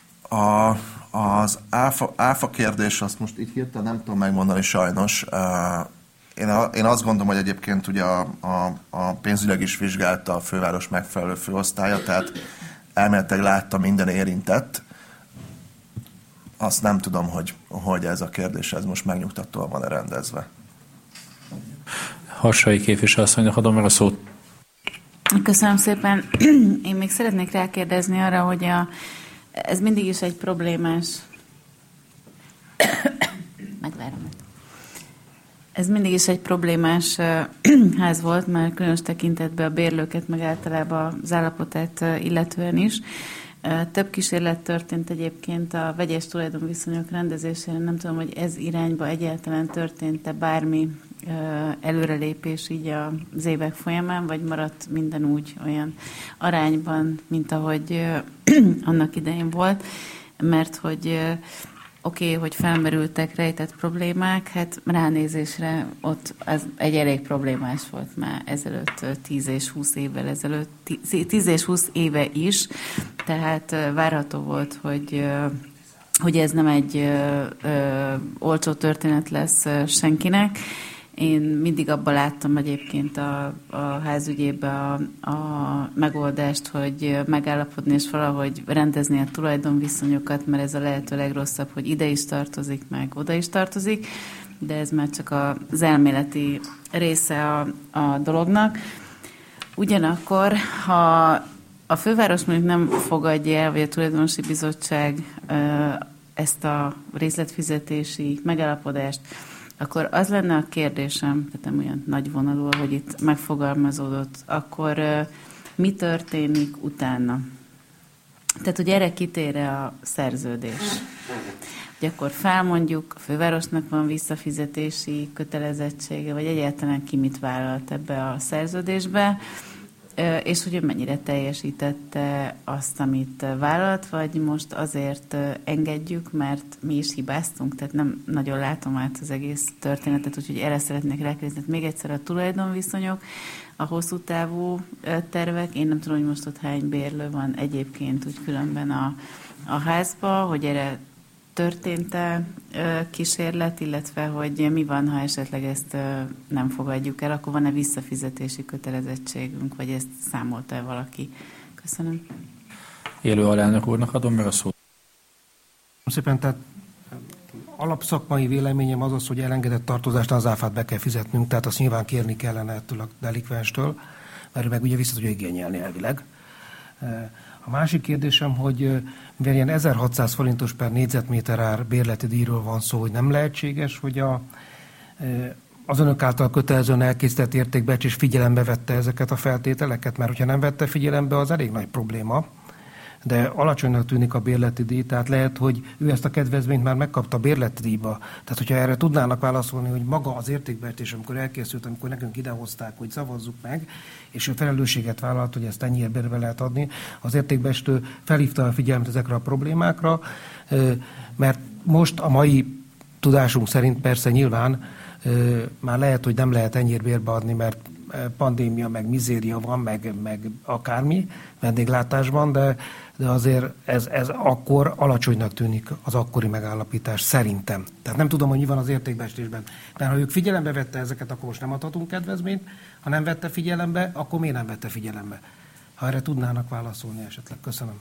Az áfa kérdés, azt most így hirtelen nem tudom megmondani sajnos. Én azt gondolom, hogy egyébként ugye a pénzügyleg is vizsgálta a főváros megfelelő főosztálya, tehát elméletileg látta minden érintett. Azt nem tudom, hogy ez a kérdés ez most megnyugtatóan van-e rendezve. Harsai képviselőasszonynak adom meg a szót. Köszönöm szépen. Én még szeretnék rákérdezni arra, hogy ez mindig is egy problémás... Megvárom. Ez mindig is egy problémás ház volt, mert különös tekintetben a bérlőket, meg általában az állapotát illetően is. Több kísérlet történt egyébként a vegyes tulajdonviszonyok rendezésére. Nem tudom, hogy ez irányba egyáltalán történt-e bármi előrelépés így az évek folyamán, vagy maradt minden úgy olyan arányban, mint ahogy annak idején volt, mert hogy oké, hogy felmerültek rejtett problémák, hát ránézésre ott az egy elég problémás volt már ezelőtt 10 és 20 évvel ezelőtt, 10 és 20 éve is, tehát várható volt, hogy ez nem egy olcsó történet lesz senkinek. Én mindig abban láttam egyébként a házügyében a megoldást, hogy megállapodni és valahogy rendezni a tulajdonviszonyokat, mert ez a lehető legrosszabb, hogy ide is tartozik, meg oda is tartozik, de ez már csak az elméleti része a dolognak. Ugyanakkor, ha a főváros mondjuk nem fogadja el, vagy a tulajdonosi bizottság ezt a részletfizetési megállapodást, akkor az lenne a kérdésem, tehát nem olyan nagyvonalú, hogy itt megfogalmazódott, akkor mi történik utána? Tehát, hogy erre kitér a szerződés. Hogy akkor felmondjuk, a fővárosnak van visszafizetési kötelezettsége, vagy egyáltalán ki mit vállalt ebbe a szerződésbe, és hogy ő mennyire teljesítette azt, amit vállalt, vagy most azért engedjük, mert mi is hibáztunk, tehát nem nagyon látom át az egész történetet, úgyhogy erre szeretnék rákérdezni. Még egyszer a tulajdonviszonyok, a hosszú távú tervek, én nem tudom, hogy most ott hány bérlő van egyébként úgy különben a házba, hogy erre történt-e kísérlet, illetve hogy mi van, ha esetleg ezt nem fogadjuk el, akkor van-e visszafizetési kötelezettségünk, vagy ezt számolta-e valaki? Köszönöm. Élő alelnök úrnak adom meg a szót. Szépen, tehát alapszakmai véleményem az, hogy elengedett tartozásnál az áfát be kell fizetnünk, tehát azt nyilván kérni kellene ettől a delikvenstől, mert meg ugye vissza tudja igényelni elvileg. A másik kérdésem, hogy mivel ilyen 1600 forintos per négyzetméter ár bérleti díjról van szó, hogy nem lehetséges, hogy az önök által kötelezően elkészített értékbecsés figyelembe vette ezeket a feltételeket, mert hogyha nem vette figyelembe, az elég nagy probléma, de alacsonynak tűnik a bérleti díj, tehát lehet, hogy ő ezt a kedvezményt már megkapta a bérleti díjba. Tehát, hogyha erre tudnának válaszolni, hogy maga az értékbecsés, amikor elkészült, amikor nekünk idehozták, hogy szavazzuk meg, és ő felelősséget vállalt, hogy ezt ennyi bérbe lehet adni, az értékbecső felhívta a figyelmet ezekre a problémákra, mert most a mai tudásunk szerint persze nyilván már lehet, hogy nem lehet ennyi bérbe adni, mert pandémia, meg mizéria van, meg akármi vendéglátásban, de azért ez akkor alacsonynak tűnik az akkori megállapítás szerintem. Tehát nem tudom, hogy mi van az értékbecsésben. Mert ha ők figyelembe vette ezeket, akkor most nem adhatunk kedvezményt. Ha nem vette figyelembe, akkor miért nem vette figyelembe? Ha erre tudnának válaszolni esetleg. Köszönöm.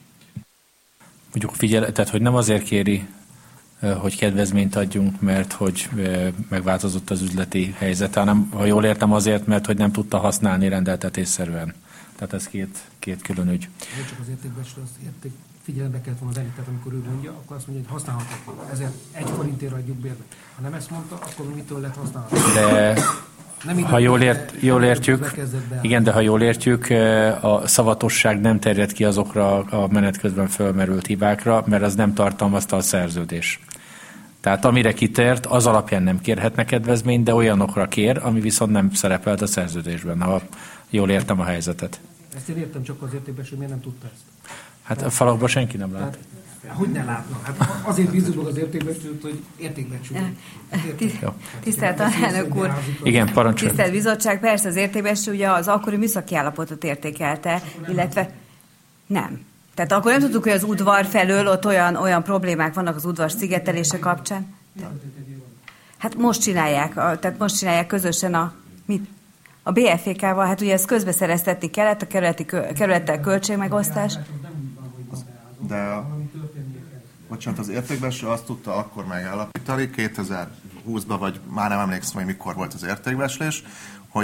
Mondjuk tehát, hogy nem azért kéri, hogy kedvezményt adjunk, mert hogy megváltozott az üzleti helyzet, hanem, ha jól értem, azért, mert hogy nem tudta használni rendeltetésszerűen. Tehát ez két külön ügy. Én csak az értékbecsről, azt figyelembe kellett volna venni, tehát amikor ő mondja, akkor azt mondja, hogy használhatatlan. Ezért 1 forintért adjuk bérbe. Ha nem ezt mondta, akkor mitől lett használhatatlan? De ha jól értjük, igen, de ha jól értjük, a szavatosság nem terjed ki azokra a menet közben fölmerült hibákra, mert az nem tartalmazta a szerződés. Tehát amire kitért, az alapján nem kérhetne kedvezményt, de olyanokra kér, ami viszont nem szerepelt a szerződésben, ha jól értem a helyzetet. Ezt én értem, csak az értékbecső miért nem tudta ezt? Hát a falakban senki nem lát. Hogy ne látna? Hát azért bízunk meg az értékbecsőt, hogy értékbecső. Tisztelt elnök úr! Igen, parancsolj. Tisztelt bizottság, persze az értékbecső ugye az akkori műszaki állapotot értékelte, illetve nem. Tehát akkor nem tudtuk, hogy az udvar felől ott olyan problémák vannak az udvar szigetelése kapcsán. Hát most csinálják közösen a BFK-val, hát ugye ezt közbeszereztetni kellett, a kerülettel költségmegosztás. De bocsánat, az értékbecső azt tudta akkor megállapítani, 2020-ban, vagy már nem emlékszem, hogy mikor volt az értékbecslés, hogy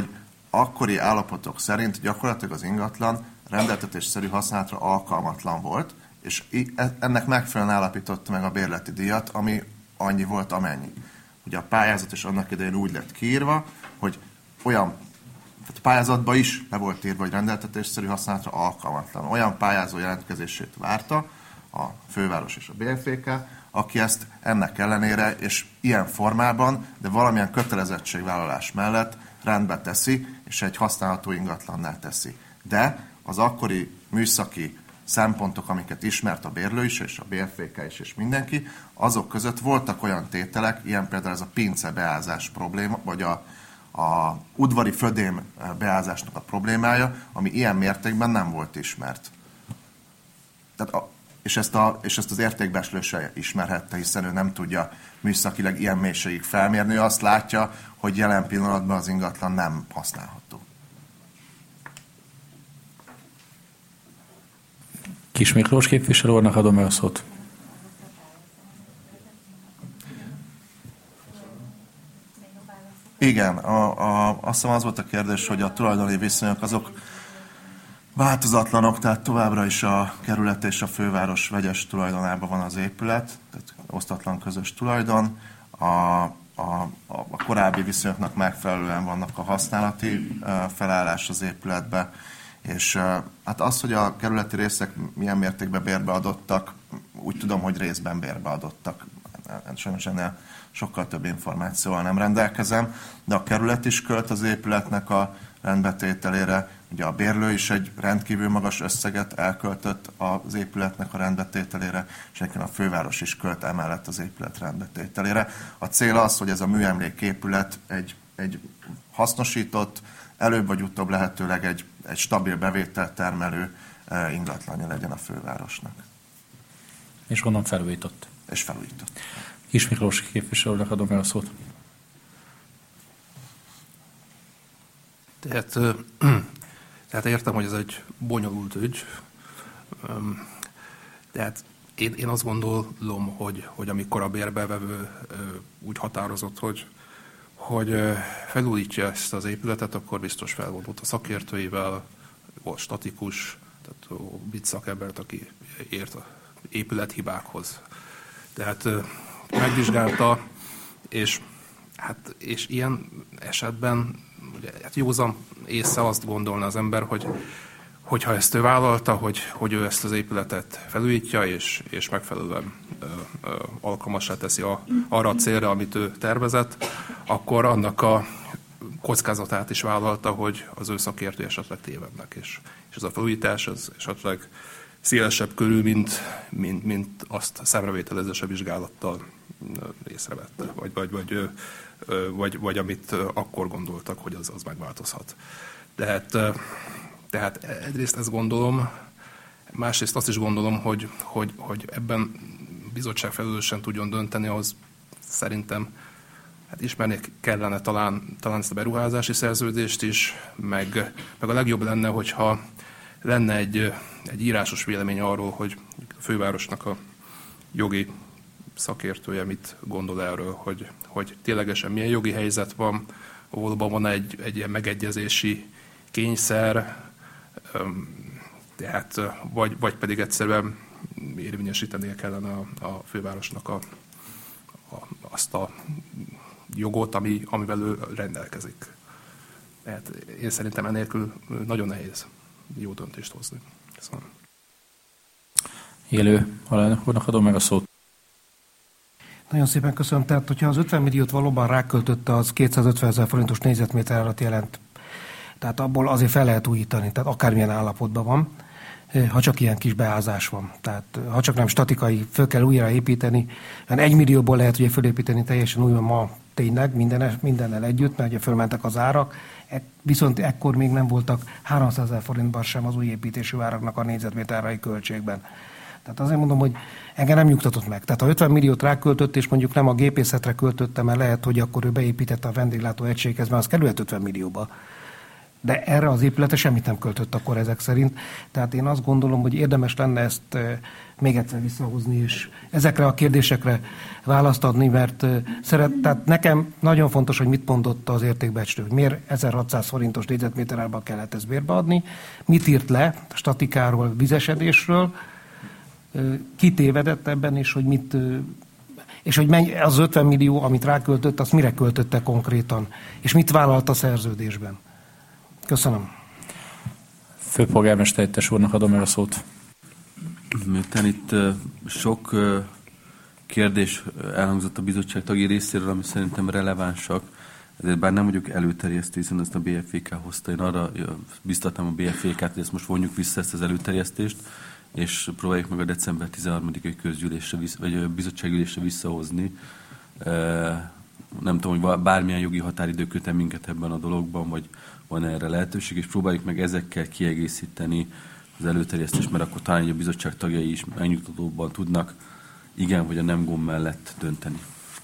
akkori állapotok szerint gyakorlatilag az ingatlan rendeltetésszerű használatra alkalmatlan volt, és ennek megfelelően állapította meg a bérleti díjat, ami annyi volt, amennyi. Ugye a pályázat is annak idején úgy lett kiírva, hogy olyan, tehát a pályázatban is be volt írva, hogy rendeltetésszerű használatra alkalmatlan. Olyan pályázó jelentkezését várta a főváros és a BFK, aki ezt ennek ellenére és ilyen formában, de valamilyen kötelezettségvállalás mellett rendbe teszi, és egy használható ingatlannál teszi. De az akkori műszaki szempontok, amiket ismert a bérlő is, és a BFK is, és mindenki, azok között voltak olyan tételek, ilyen például ez a pince beázás probléma, vagy a udvari födém beázásnak a problémája, ami ilyen mértékben nem volt ismert. Tehát és ezt az értékbeslő se ismerhette, hiszen ő nem tudja műszakileg ilyen mélységig felmérni, ő azt látja, hogy jelen pillanatban az ingatlan nem használható. Kis Miklós képviselő úrnak adom meg a szót. Igen, azt hiszem az volt a kérdés, hogy a tulajdoni viszonyok azok változatlanok, tehát továbbra is a kerület és a főváros vegyes tulajdonában van az épület, tehát osztatlan közös tulajdon. A korábbi viszonyoknak megfelelően vannak a használati felállás az épületbe, és hát az, hogy a kerületi részek milyen mértékben bérbeadottak, úgy tudom, hogy részben bérbeadottak. Sajnos ennél sokkal több információval nem rendelkezem, de a kerület is költ az épületnek a rendbetételére. Ugye a bérlő is egy rendkívül magas összeget elköltött az épületnek a rendbetételére, és egyébként a főváros is költ emellett az épület rendbetételére. A cél az, hogy ez a műemléképület egy hasznosított, előbb vagy utóbb lehetőleg egy stabil bevételtermelő ingatlanja legyen a fővárosnak. És gondolom felújított. És felújított. Kis Miklós képviselőnek adom el a szót. Tehát értem, hogy ez egy bonyolult ügy. Tehát én azt gondolom, hogy amikor a bérbevevő úgy határozott, hogy felújítja ezt az épületet, akkor biztos felvonult a szakértőivel, volt statikus, tehát bit szakembert, aki ért az épülethibákhoz. Tehát megvizsgálta, és ilyen esetben ugye, hát józan ésszel azt gondolna az ember, hogyha ezt ő vállalta, hogy ő ezt az épületet felújítja, és megfelelően alkalmassá teszi arra a célra, amit ő tervezett, akkor annak a kockázatát is vállalta, hogy az ő szakértő esetleg tévednek, és ez a felújítás az esetleg szélesebb körül, mint azt szemrevételezésebb vizsgálattal észrevette, vagy amit akkor gondoltak, hogy az megváltozhat. Tehát egyrészt ezt gondolom, másrészt azt is gondolom, hogy ebben bizottság felelősen tudjon dönteni, ahhoz szerintem hát ismerni kellene talán ezt a beruházási szerződést is, meg a legjobb lenne, hogyha lenne egy írásos vélemény arról, hogy a fővárosnak a jogi szakértője mit gondol erről, hogy ténylegesen milyen jogi helyzet van, valóban van egy ilyen megegyezési kényszer, tehát vagy pedig egyszerűen érvényesítenie kellene a fővárosnak azt a jogot, amivel ő rendelkezik. Tehát én szerintem enélkül nagyon nehéz jó döntést hozni. Szóval. Élő alelnök úrnak adom meg a szót. Nagyon szépen köszönöm. Tehát, hogyha az 50 milliót valóban ráköltötte, az 250 000 forintos négyzetméter árat jelent. Tehát abból azért fel lehet újítani, tehát akármilyen állapotban van, ha csak ilyen kis beázás van. Tehát ha csak nem statikai, föl kell újra építeni. 1 millióból lehet ugye fölépíteni teljesen újra ma tényleg, mindennel együtt, mert ugye fölmentek az árak, viszont ekkor még nem voltak 300 000 forintban sem az új építésű áraknak a négyzetméterai költségben. Tehát azért mondom, hogy engem nem nyugtatott meg. Tehát ha 50 milliót ráköltött, és mondjuk nem a gépészetre költötte, mert lehet, hogy akkor ő beépítette a vendéglátó egységhez, mert az kerülhet 50 millióba. de erre az épületre semmit nem költött akkor ezek szerint. Tehát én azt gondolom, hogy érdemes lenne ezt még egyszer visszahozni, és ezekre a kérdésekre választ adni, mert tehát nekem nagyon fontos, hogy mit mondott az értékbecslő, hogy miért 1600 forintos négyzetméterárban kellett ezt bérbe adni, mit írt le a statikáról, vizesedésről, kitévedett ebben, és hogy hogy az 50 millió, amit ráköltött, azt mire költötte konkrétan, és mit vállalt a szerződésben. Köszönöm. Főpolgármester helyettes úrnak adom el a szót. Miután itt sok kérdés elhangzott a bizottság tagja részéről, ami szerintem relevánsak, ezért bár nem vagyok előterjesztő, hiszen ezt a BFVK hozta, én arra biztattam a BFVK-t, hogy ezt most vonjuk vissza, ezt az előterjesztést, és próbáljuk meg a december 13-ai közgyűlésre, vagy bizottsággyűlésre visszahozni. Nem tudom, hogy bármilyen jogi határidő köt minket ebben a dologban, vagy van erre lehetőség, és próbáljuk meg ezekkel kiegészíteni az előterjesztést, mert akkor talán a bizottság tagjai is megnyugtatóbban tudnak igen vagy a nem gomb mellett dönteni.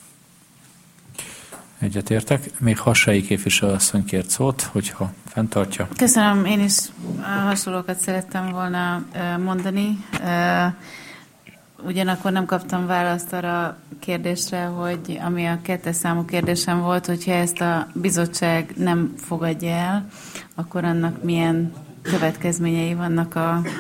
Egyetértek. Még Hassai képviselőasszony kért szót, hogyha fenntartja. Köszönöm, én is hasonlókat szerettem volna mondani. Ugyanakkor nem kaptam választ arra a kérdésre, hogy ami a 2. számú kérdésem volt, hogyha ezt a bizottság nem fogadja el, akkor annak milyen következményei vannak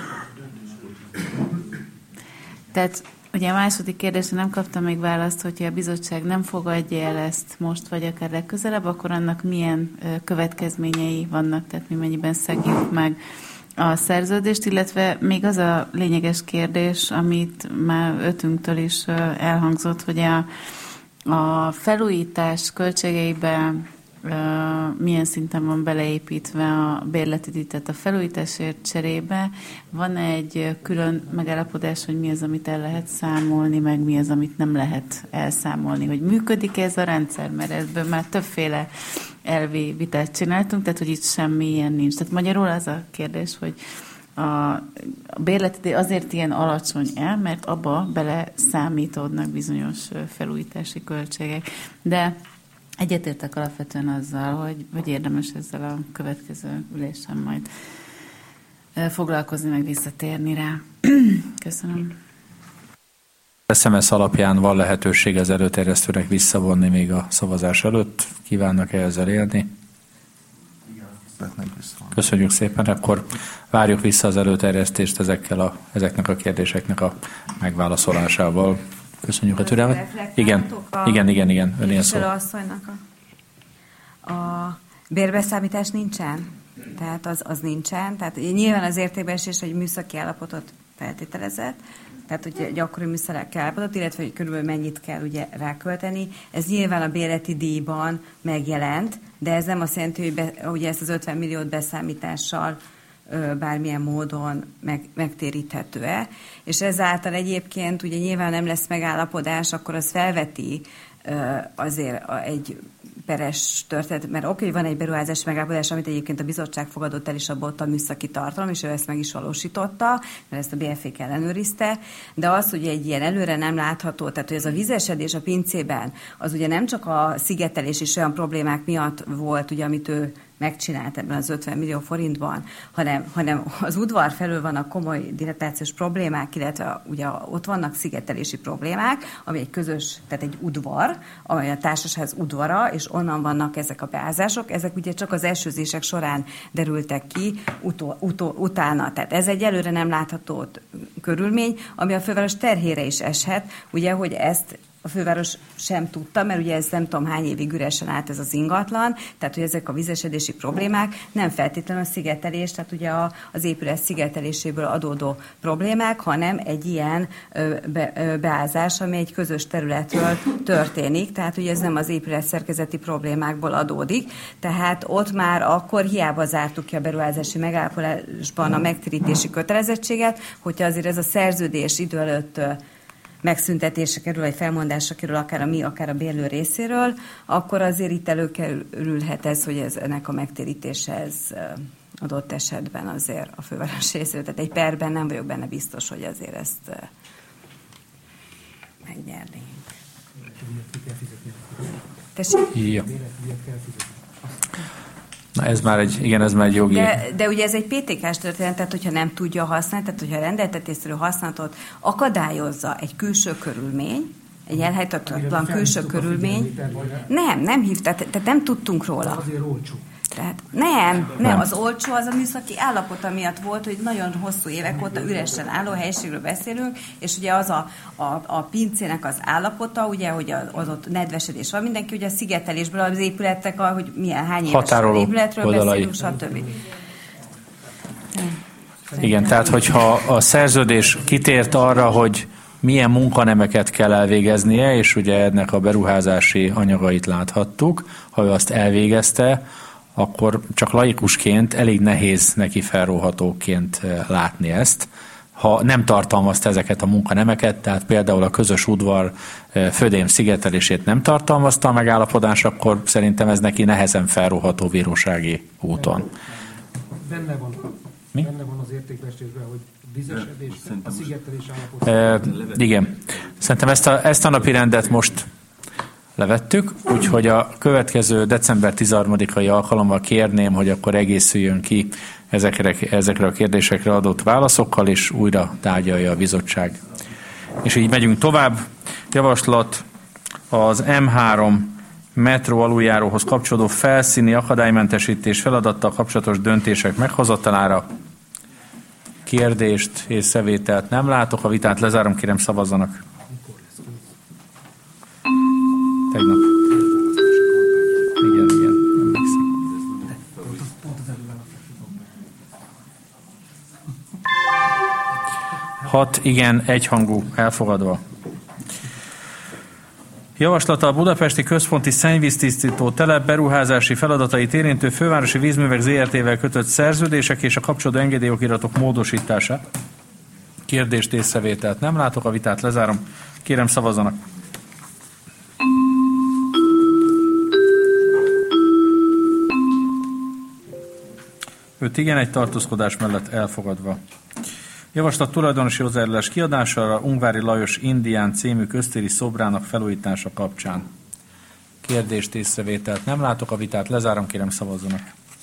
Tehát ugye a második kérdésre nem kaptam még választ, hogyha a bizottság nem fogadja el ezt most, vagy akár legközelebb, akkor annak milyen következményei vannak, tehát mi mennyiben szegjük meg a szerződést, illetve még az a lényeges kérdés, amit már ötünktől is elhangzott, hogy a felújítás költségeiben milyen szinten van beleépítve a bérleti díj, tehát a felújításért cserébe van egy külön megállapodás, hogy mi az, amit el lehet számolni, meg mi az, amit nem lehet elszámolni, hogy működik ez a rendszer, mert ebből már többféle elvi vitát csináltunk, tehát hogy itt semmi ilyen nincs. Tehát magyarul az a kérdés, hogy a bérleti díj azért ilyen alacsony el, mert abba bele számítódnak bizonyos felújítási költségek. De egyetértek alapvetően azzal, hogy érdemes ezzel a következő ülésen majd foglalkozni, meg visszatérni rá. Köszönöm. SMS alapján van lehetőség az előterjesztőnek visszavonni még a szavazás előtt. Kívánnak-e ezzel élni? Köszönjük szépen, akkor várjuk vissza az előterjesztést ezeknek a kérdéseknek a megválaszolásával. Köszönjük a türelmet. Igen. Önél szó. A bérbeszámítás nincsen. Tehát az nincsen. Tehát nyilván az értékbeesés, hogy műszaki állapotot feltételezett, tehát hogy gyakori műszaki állapotot, illetve hogy körülbelül mennyit kell ugye rákölteni. Ez nyilván a bérleti díjban megjelent, de ez nem azt jelenti, hogy ugye ezt az 50 milliót beszámítással bármilyen módon megtéríthető-e. És ezáltal egyébként ugye nyilván nem lesz megállapodás, akkor az felveti azért egy peres történet, mert oké, van egy beruházási megállapodás, amit egyébként a bizottság fogadott el, és abból ott a műszaki tartalom, és ő ezt meg is valósította, mert ezt a BFV ellenőrizte, de az, hogy egy ilyen előre nem látható, tehát hogy ez a vizesedés a pincében, az ugye nem csak a szigetelés és olyan problémák miatt volt, ugye, amit ő megcsinált ebben az 50 millió forintban, hanem az udvar felől vannak komoly dilatációs problémák, illetve ugye ott vannak szigetelési problémák, ami egy közös, tehát egy udvar, amely a társasház udvara, és onnan vannak ezek a beázások. Ezek ugye csak az esőzések során derültek ki utána. Tehát ez egy előre nem látható körülmény, ami a főváros terhére is eshet, ugye, hogy ezt a főváros sem tudta, mert ugye ez nem tudom hány évig üresen állt ez az ingatlan, tehát hogy ezek a vizesedési problémák nem feltétlenül a szigetelés, tehát ugye az épület szigeteléséből adódó problémák, hanem egy ilyen beázás, ami egy közös területről történik, tehát ugye ez nem az épület szerkezeti problémákból adódik, tehát ott már akkor hiába zártuk ki a beruházási megállapodásban a megtérítési kötelezettséget, hogyha azért ez a szerződés idő előtt megszüntetése kerül, vagy felmondásra kerül, akár a mi, akár a bérlő részéről, akkor azért itt előkerülhet ez, hogy ennek a megtérítése ez adott esetben azért a főváros részéről. Tehát egy perben nem vagyok benne biztos, hogy azért ezt megnyernénk. Ja. Ez már egy jogi... De ugye ez egy PTK-s történet, tehát hogyha nem tudja használni, tehát hogyha a rendeltetésszerű használatot akadályozza egy külső körülmény, egy elhelytatlan külső körülmény. Nem hív, tehát nem tudtunk róla. Azért olcsó. Tehát nem, az olcsó az a műszaki állapota miatt volt, hogy nagyon hosszú évek óta üresen álló helyiségről beszélünk, és ugye az a pincének az állapota, ugye, hogy az ott nedvesedés van, mindenki ugye a szigetelésből, az épületek, hogy milyen hány éves épületről beszélünk, stb. Igen, tehát hogyha a szerződés kitért arra, hogy milyen munkanemeket kell elvégeznie, és ugye ennek a beruházási anyagait láthattuk, ha ő azt elvégezte, akkor csak laikusként elég nehéz neki felróhatóként látni ezt. Ha nem tartalmazta ezeket a munkanemeket, tehát például a közös udvar födém szigetelését nem tartalmazta a megállapodás, akkor szerintem ez neki nehezen felróható bírósági úton. Benne van. Mi? Benne van az értékbeesésben, hogy vizesedés, a szigetelés állapot. Igen. Szerintem ezt a napi rendet most levettük, úgyhogy a következő december 13-ai alkalommal kérném, hogy akkor egészüljön ki ezekre a kérdésekre adott válaszokkal, és újra tárgyalja a bizottság. És így megyünk tovább. Javaslat az M3 metró aluljáróhoz kapcsolódó felszíni akadálymentesítés feladattal kapcsolatos döntések meghozatalára. Kérdést és szevételt nem látok, a vitát lezárom, kérem szavazzanak. Tegnap. Igen, emlékszem. 6 igen, egyhangú, elfogadva. Javaslata a budapesti központi szennyvíztisztító telep beruházási feladatait érintő fővárosi vízművek ZRT-vel kötött szerződések és a kapcsolódó engedélyokiratok módosítása. Kérdést észrevételt nem látok, a vitát lezárom. Kérem szavazzanak. Öt igen, egy tartózkodás mellett elfogadva. Javaslat tulajdonosi hozzájárulás kiadására Ungvári Lajos Indián című köztéri szobrának felújítása kapcsán. Kérdést észrevételt nem látok, a vitát lezárom, kérem szavazzanak.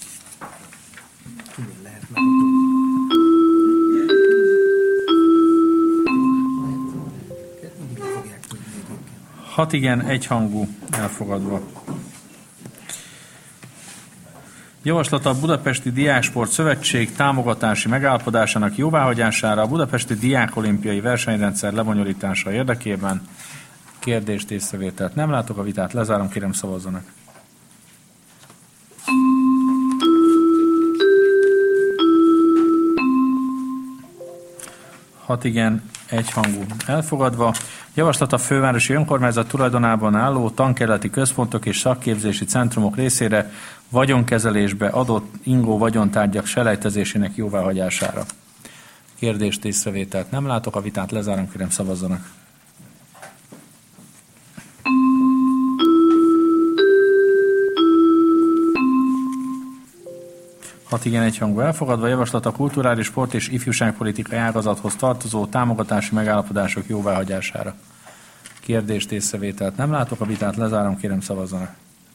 6 igen, egyhangú, elfogadva. Javaslata a Budapesti Diáksport Szövetség támogatási megállapodásának jóváhagyására a Budapesti Diákolimpiai Versenyrendszer lebonyolítása érdekében. Kérdést észrevételt nem látok, a vitát lezárom, kérem szavazzanak. Hat igen, egyhangú, elfogadva. Javaslat a fővárosi önkormányzat tulajdonában álló tankerületi központok és szakképzési centrumok részére vagyonkezelésbe adott ingó vagyontárgyak selejtezésének jóváhagyására. Kérdést észrevételt nem látok, a vitát lezárom, kérem szavazzanak. Hat igen, egyhangú elfogadva. Javaslat a kulturális, sport és ifjúságpolitikai ágazathoz tartozó támogatási megállapodások jóváhagyására. Kérdést észrevételt nem látok, a vitát lezárom, kérem szavazzanak.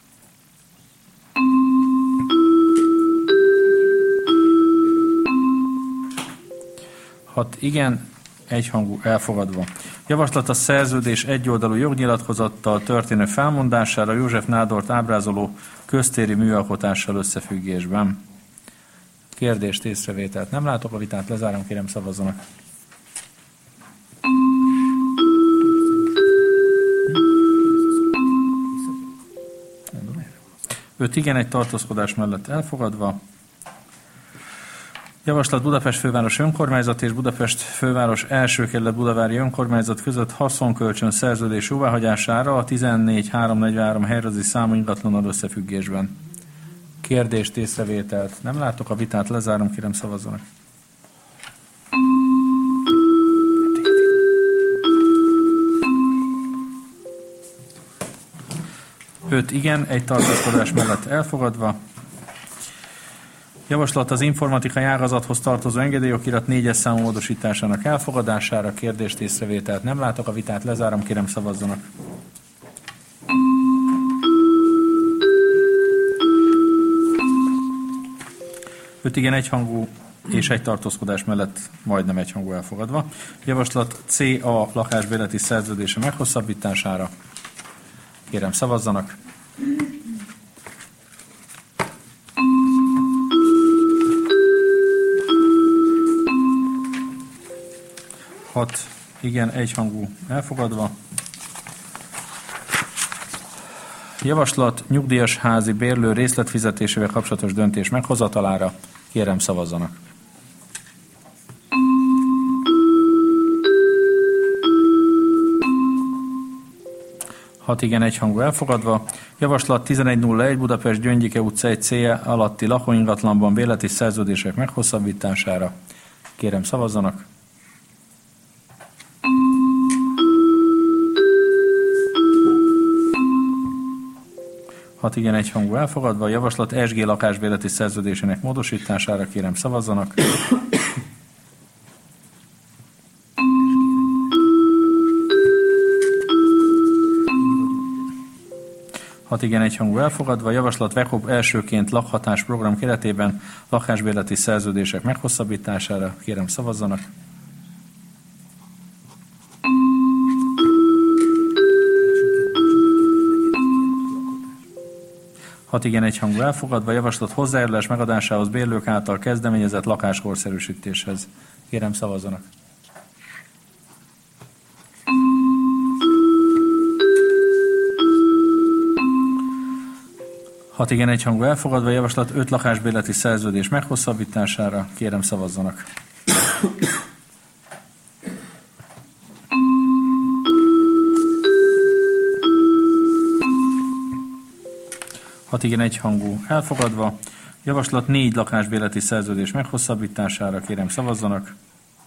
Hat igen, egyhangú elfogadva. Javaslat a szerződés egyoldalú jognyilatkozattal történő felmondására József Nádort ábrázoló köztéri műalkotással összefüggésben. Kérdést észrevételt nem látok, a vitát lezárom, kérem szavazzanak. Öt igen, egy tartózkodás mellett elfogadva. Javaslat Budapest főváros önkormányzat és Budapest főváros első kerület budavári önkormányzat között haszonkölcsön szerződés jóváhagyására a 14343 helyrajzi számú ingatlannal összefüggésben. Kérdést észrevételt nem látok, a vitát lezárom, kérem szavazzanak. Öt igen, egy tartózkodás mellett elfogadva. Javaslat az informatikai ágazathoz tartozó engedélyokirat 4-es számú módosításának elfogadására. Kérdést észrevételt nem látok, a vitát lezárom, kérem szavazzanak. 5 igen egyhangú és egy tartózkodás mellett majdnem egyhangú elfogadva. Javaslat CA lakásbérleti szerződése meghosszabbítására. Kérem szavazzanak. 6 igen, egyhangú elfogadva. Javaslat nyugdíjas házi bérlő részletfizetésével kapcsolatos döntés meghozatalára. Kérem szavazzanak. 6 igen, egyhangú elfogadva. Javaslat 1101 Budapest Gyöngyike utca 1 C alatti lakóingatlanban bérleti szerződések meghosszabbítására. Kérem szavazzanak. 6 igen, egyhangú elfogadva. Javaslat SG lakásbérleti szerződésének módosítására. Kérem szavazzanak. 6 igen, egyhangú elfogadva. Javaslat VECOP elsőként lakhatás program keretében lakásbérleti szerződések meghosszabbítására. Kérem szavazzanak. 6 igen, egyhangú elfogadva. Javaslat hozzájárulás megadásához bérlők által kezdeményezett lakáskorszerűsítéshez. Kérem szavazzanak. 6 igen, egyhangú elfogadva. Javaslat 5 lakásbérleti szerződés meghosszabbítására. Kérem szavazzanak. 6 igen, egyhangú elfogadva. Javaslat 4 lakásbérleti szerződés meghosszabbítására. Kérem szavazzanak.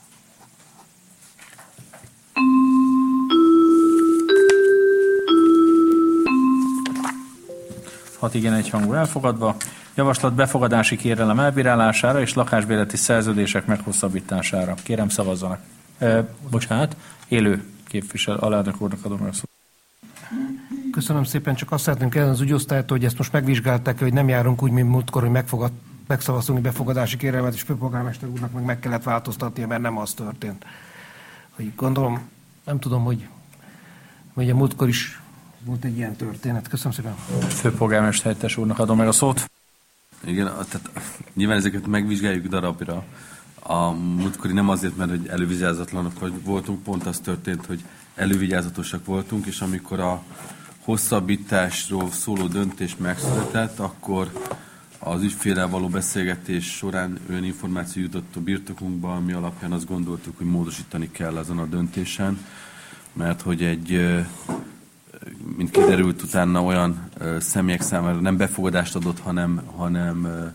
6 igen, egyhangú elfogadva. Javaslat befogadási kérelem elbírálására és lakásbérleti szerződések meghosszabbítására. Kérem szavazzanak. Bocsánat, élő képviselő, alelnök úrnak adom el szót. Köszönöm szépen, csak azt szeretném kérdezni az ügyosztálytól, hogy ezt most megvizsgálták, hogy nem járunk úgy, mint múltkor, hogy megszavaztunk befogadási kérelmet, és főpolgármester úrnak meg kellett változtatnia, mert nem az történt. Hogy gondolom, nem tudom, hogy a múltkor is volt egy ilyen történet. Köszönöm szépen. Főpolgármester helyettes úrnak adom meg a szót. Igen, tehát nyilván ezeket megvizsgáljuk darabra. A múltkori nem azért, mert hogy elővigyázatlanok voltunk, pont az történt, hogy elővigyázatosak voltunk, és amikor a hosszabbításról szóló döntés megszületett, akkor az ügyféllel való beszélgetés során olyan információ jutott a birtokunkba, ami alapján azt gondoltuk, hogy módosítani kell azon a döntésen, mert hogy mint kiderült utána, olyan személyek számára nem befogadást adott, hanem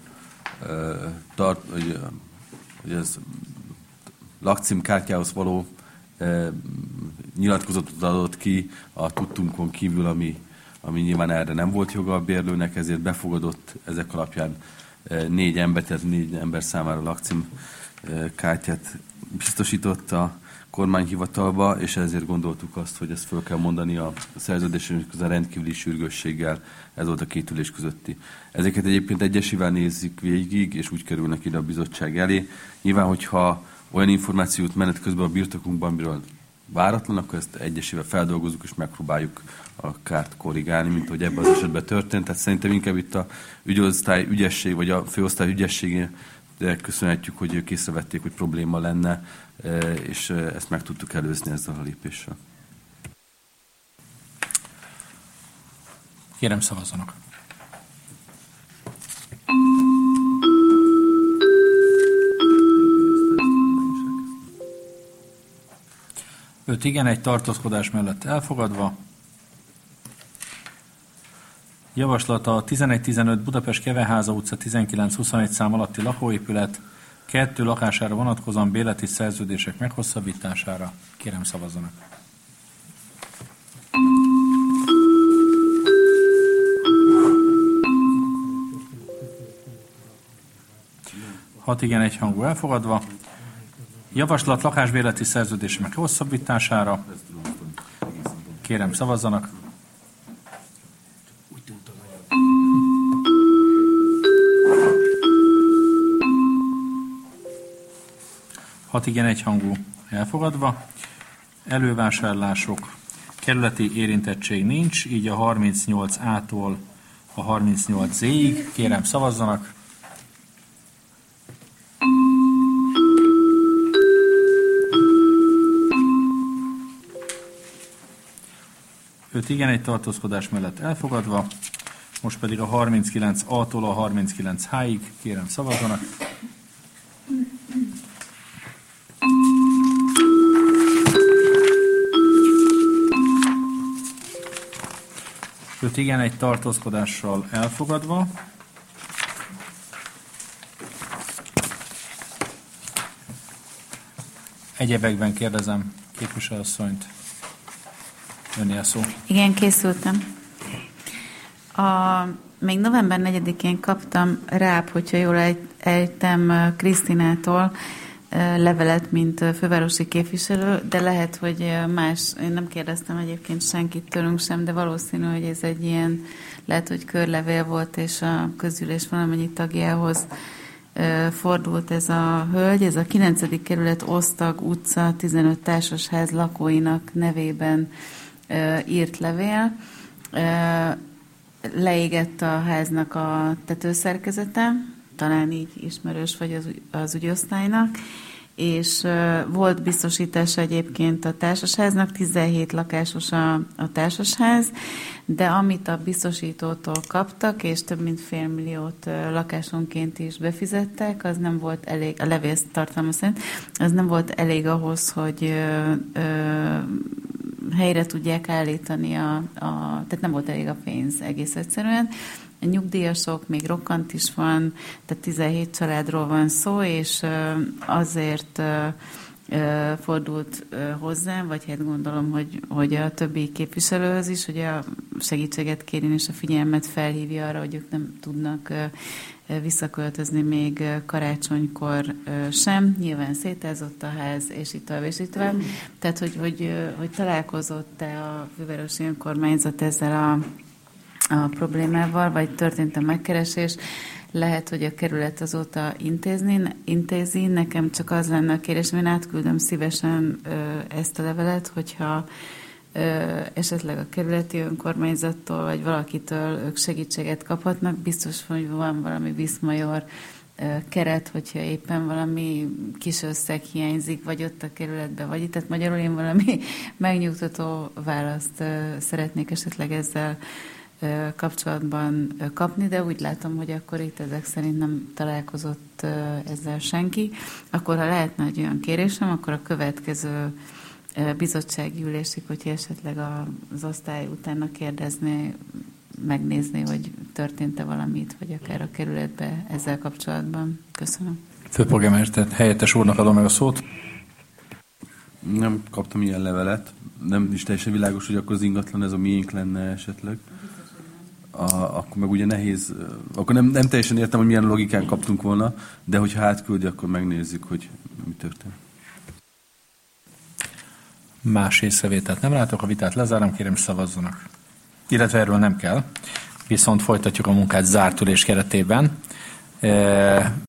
hogy ez lakcímkártyához való nyilatkozatot adott ki a tudtunkon kívül, ami nyilván erre nem volt joga a bérlőnek, ezért befogadott ezek alapján 4 ember, tehát 4 ember számára lakcímkártyát biztosított a kormányhivatalba, és ezért gondoltuk azt, hogy ezt föl kell mondani a szerződésünk közben rendkívüli sürgősséggel, ez volt a két ülés közötti. Ezeket egyébként egyesével nézzük végig, és úgy kerülnek ide a bizottság elé. Nyilván, hogyha olyan információt menet közben a birtokunkban, amiről váratlan, akkor ezt egyesével feldolgozzuk, és megpróbáljuk a kárt korrigálni, mint hogy ebben az esetben történt. Tehát szerintem inkább itt a ügyosztály ügyesség, vagy a főosztály ügyességé, de köszönhetjük, hogy ők észrevették, hogy probléma lenne, és ezt meg tudtuk előzni ezzel a lépéssel. Kérem szavazzanak. 5 igen, egy tartózkodás mellett elfogadva. Javaslata a 11-15 Budapest Keveháza utca 19-21 szám alatti lakóépület 2 lakására vonatkozóan bérleti szerződések meghosszabbítására. Kérem szavazzanak. 6 igen, egyhangú elfogadva. Javaslat lakásbérleti szerződések meghosszabbítására. Kérem szavazzanak. 6 6 igen, egyhangú elfogadva. Elővásárlások, kerületi érintettség nincs, így a 38A-tól a 38Z-ig. Kérem, szavazzanak. Öt igen, egy tartózkodás mellett elfogadva. Most pedig a 39A-tól a 39H-ig. Kérem, szavazzanak. Öt igen, egy tartózkodással elfogadva. Egyebekben kérdezem képviselőasszonyt. Önné a szó. Igen, készültem. Még november 4-én kaptam rá, hogyha jól ejtem, Krisztinától levelet, mint fővárosi képviselő, de lehet, hogy más, én nem kérdeztem egyébként senkit tőlünk sem, de valószínű, hogy ez egy ilyen, lehet, hogy körlevél volt, és a közgyűlés valamennyi tagjához fordult ez a hölgy. Ez a 9. kerület Osztag utca 15 társasház lakóinak nevében írt levél. Leégett a háznak a tetőszerkezete, talán így ismerős vagy az ügyosztálynak, és volt biztosítása egyébként a társasháznak, 17 lakásos a társasház, de amit a biztosítótól kaptak, és több mint $500 000 lakásonként is befizettek, az nem volt elég, a levél tartalma szerint, az nem volt elég ahhoz, hogy helyre tudják állítani, tehát nem volt elég a pénz egész egyszerűen. A nyugdíjasok, még rokkant is van, tehát 17 családról van szó, és azért fordult hozzám, vagy hát gondolom, hogy a többi képviselőhöz is, hogy a segítséget kérjen, és a figyelmet felhívja arra, hogy ők nem tudnak visszaköltözni még karácsonykor sem. Nyilván szétázott a ház, és itt tovább, és itt tovább. Tehát, hogy találkozott-e a fővárosi önkormányzat ezzel a problémával, vagy történt a megkeresés. Lehet, hogy a kerület azóta intézi. Nekem csak az lenne a kérésem, én átküldöm szívesen ezt a levelet, hogyha esetleg a kerületi önkormányzattól, vagy valakitől ők segítséget kaphatnak. Biztos, hogy van valami viszmajor keret, hogyha éppen valami kis összeg hiányzik, vagy ott a kerületben, vagy itt. Tehát magyarul én valami megnyugtató választ szeretnék esetleg ezzel kapcsolatban kapni, de úgy látom, hogy akkor itt ezek szerint nem találkozott ezzel senki. Akkor, ha lehetne egy olyan kérésem, akkor a következő bizottsági ülésig, hogyha esetleg az osztály utána kérdezné, megnézni, hogy történt-e valamit, vagy akár a kerületbe ezzel kapcsolatban. Köszönöm. Főpolgármester helyettes úrnak adom meg a szót. Nem kaptam ilyen levelet. Nem is teljesen világos, hogy akkor az ingatlan ez a miénk lenne esetleg. Akkor meg ugye nehéz, akkor nem teljesen értem, hogy milyen logikán kaptunk volna, de hogyha átküldi, akkor megnézzük, hogy mi történt. Más észrevételt nem látok, a vitát lezárom, kérem szavazzanak. Illetve erről nem kell, viszont folytatjuk a munkát zárt ülés keretében.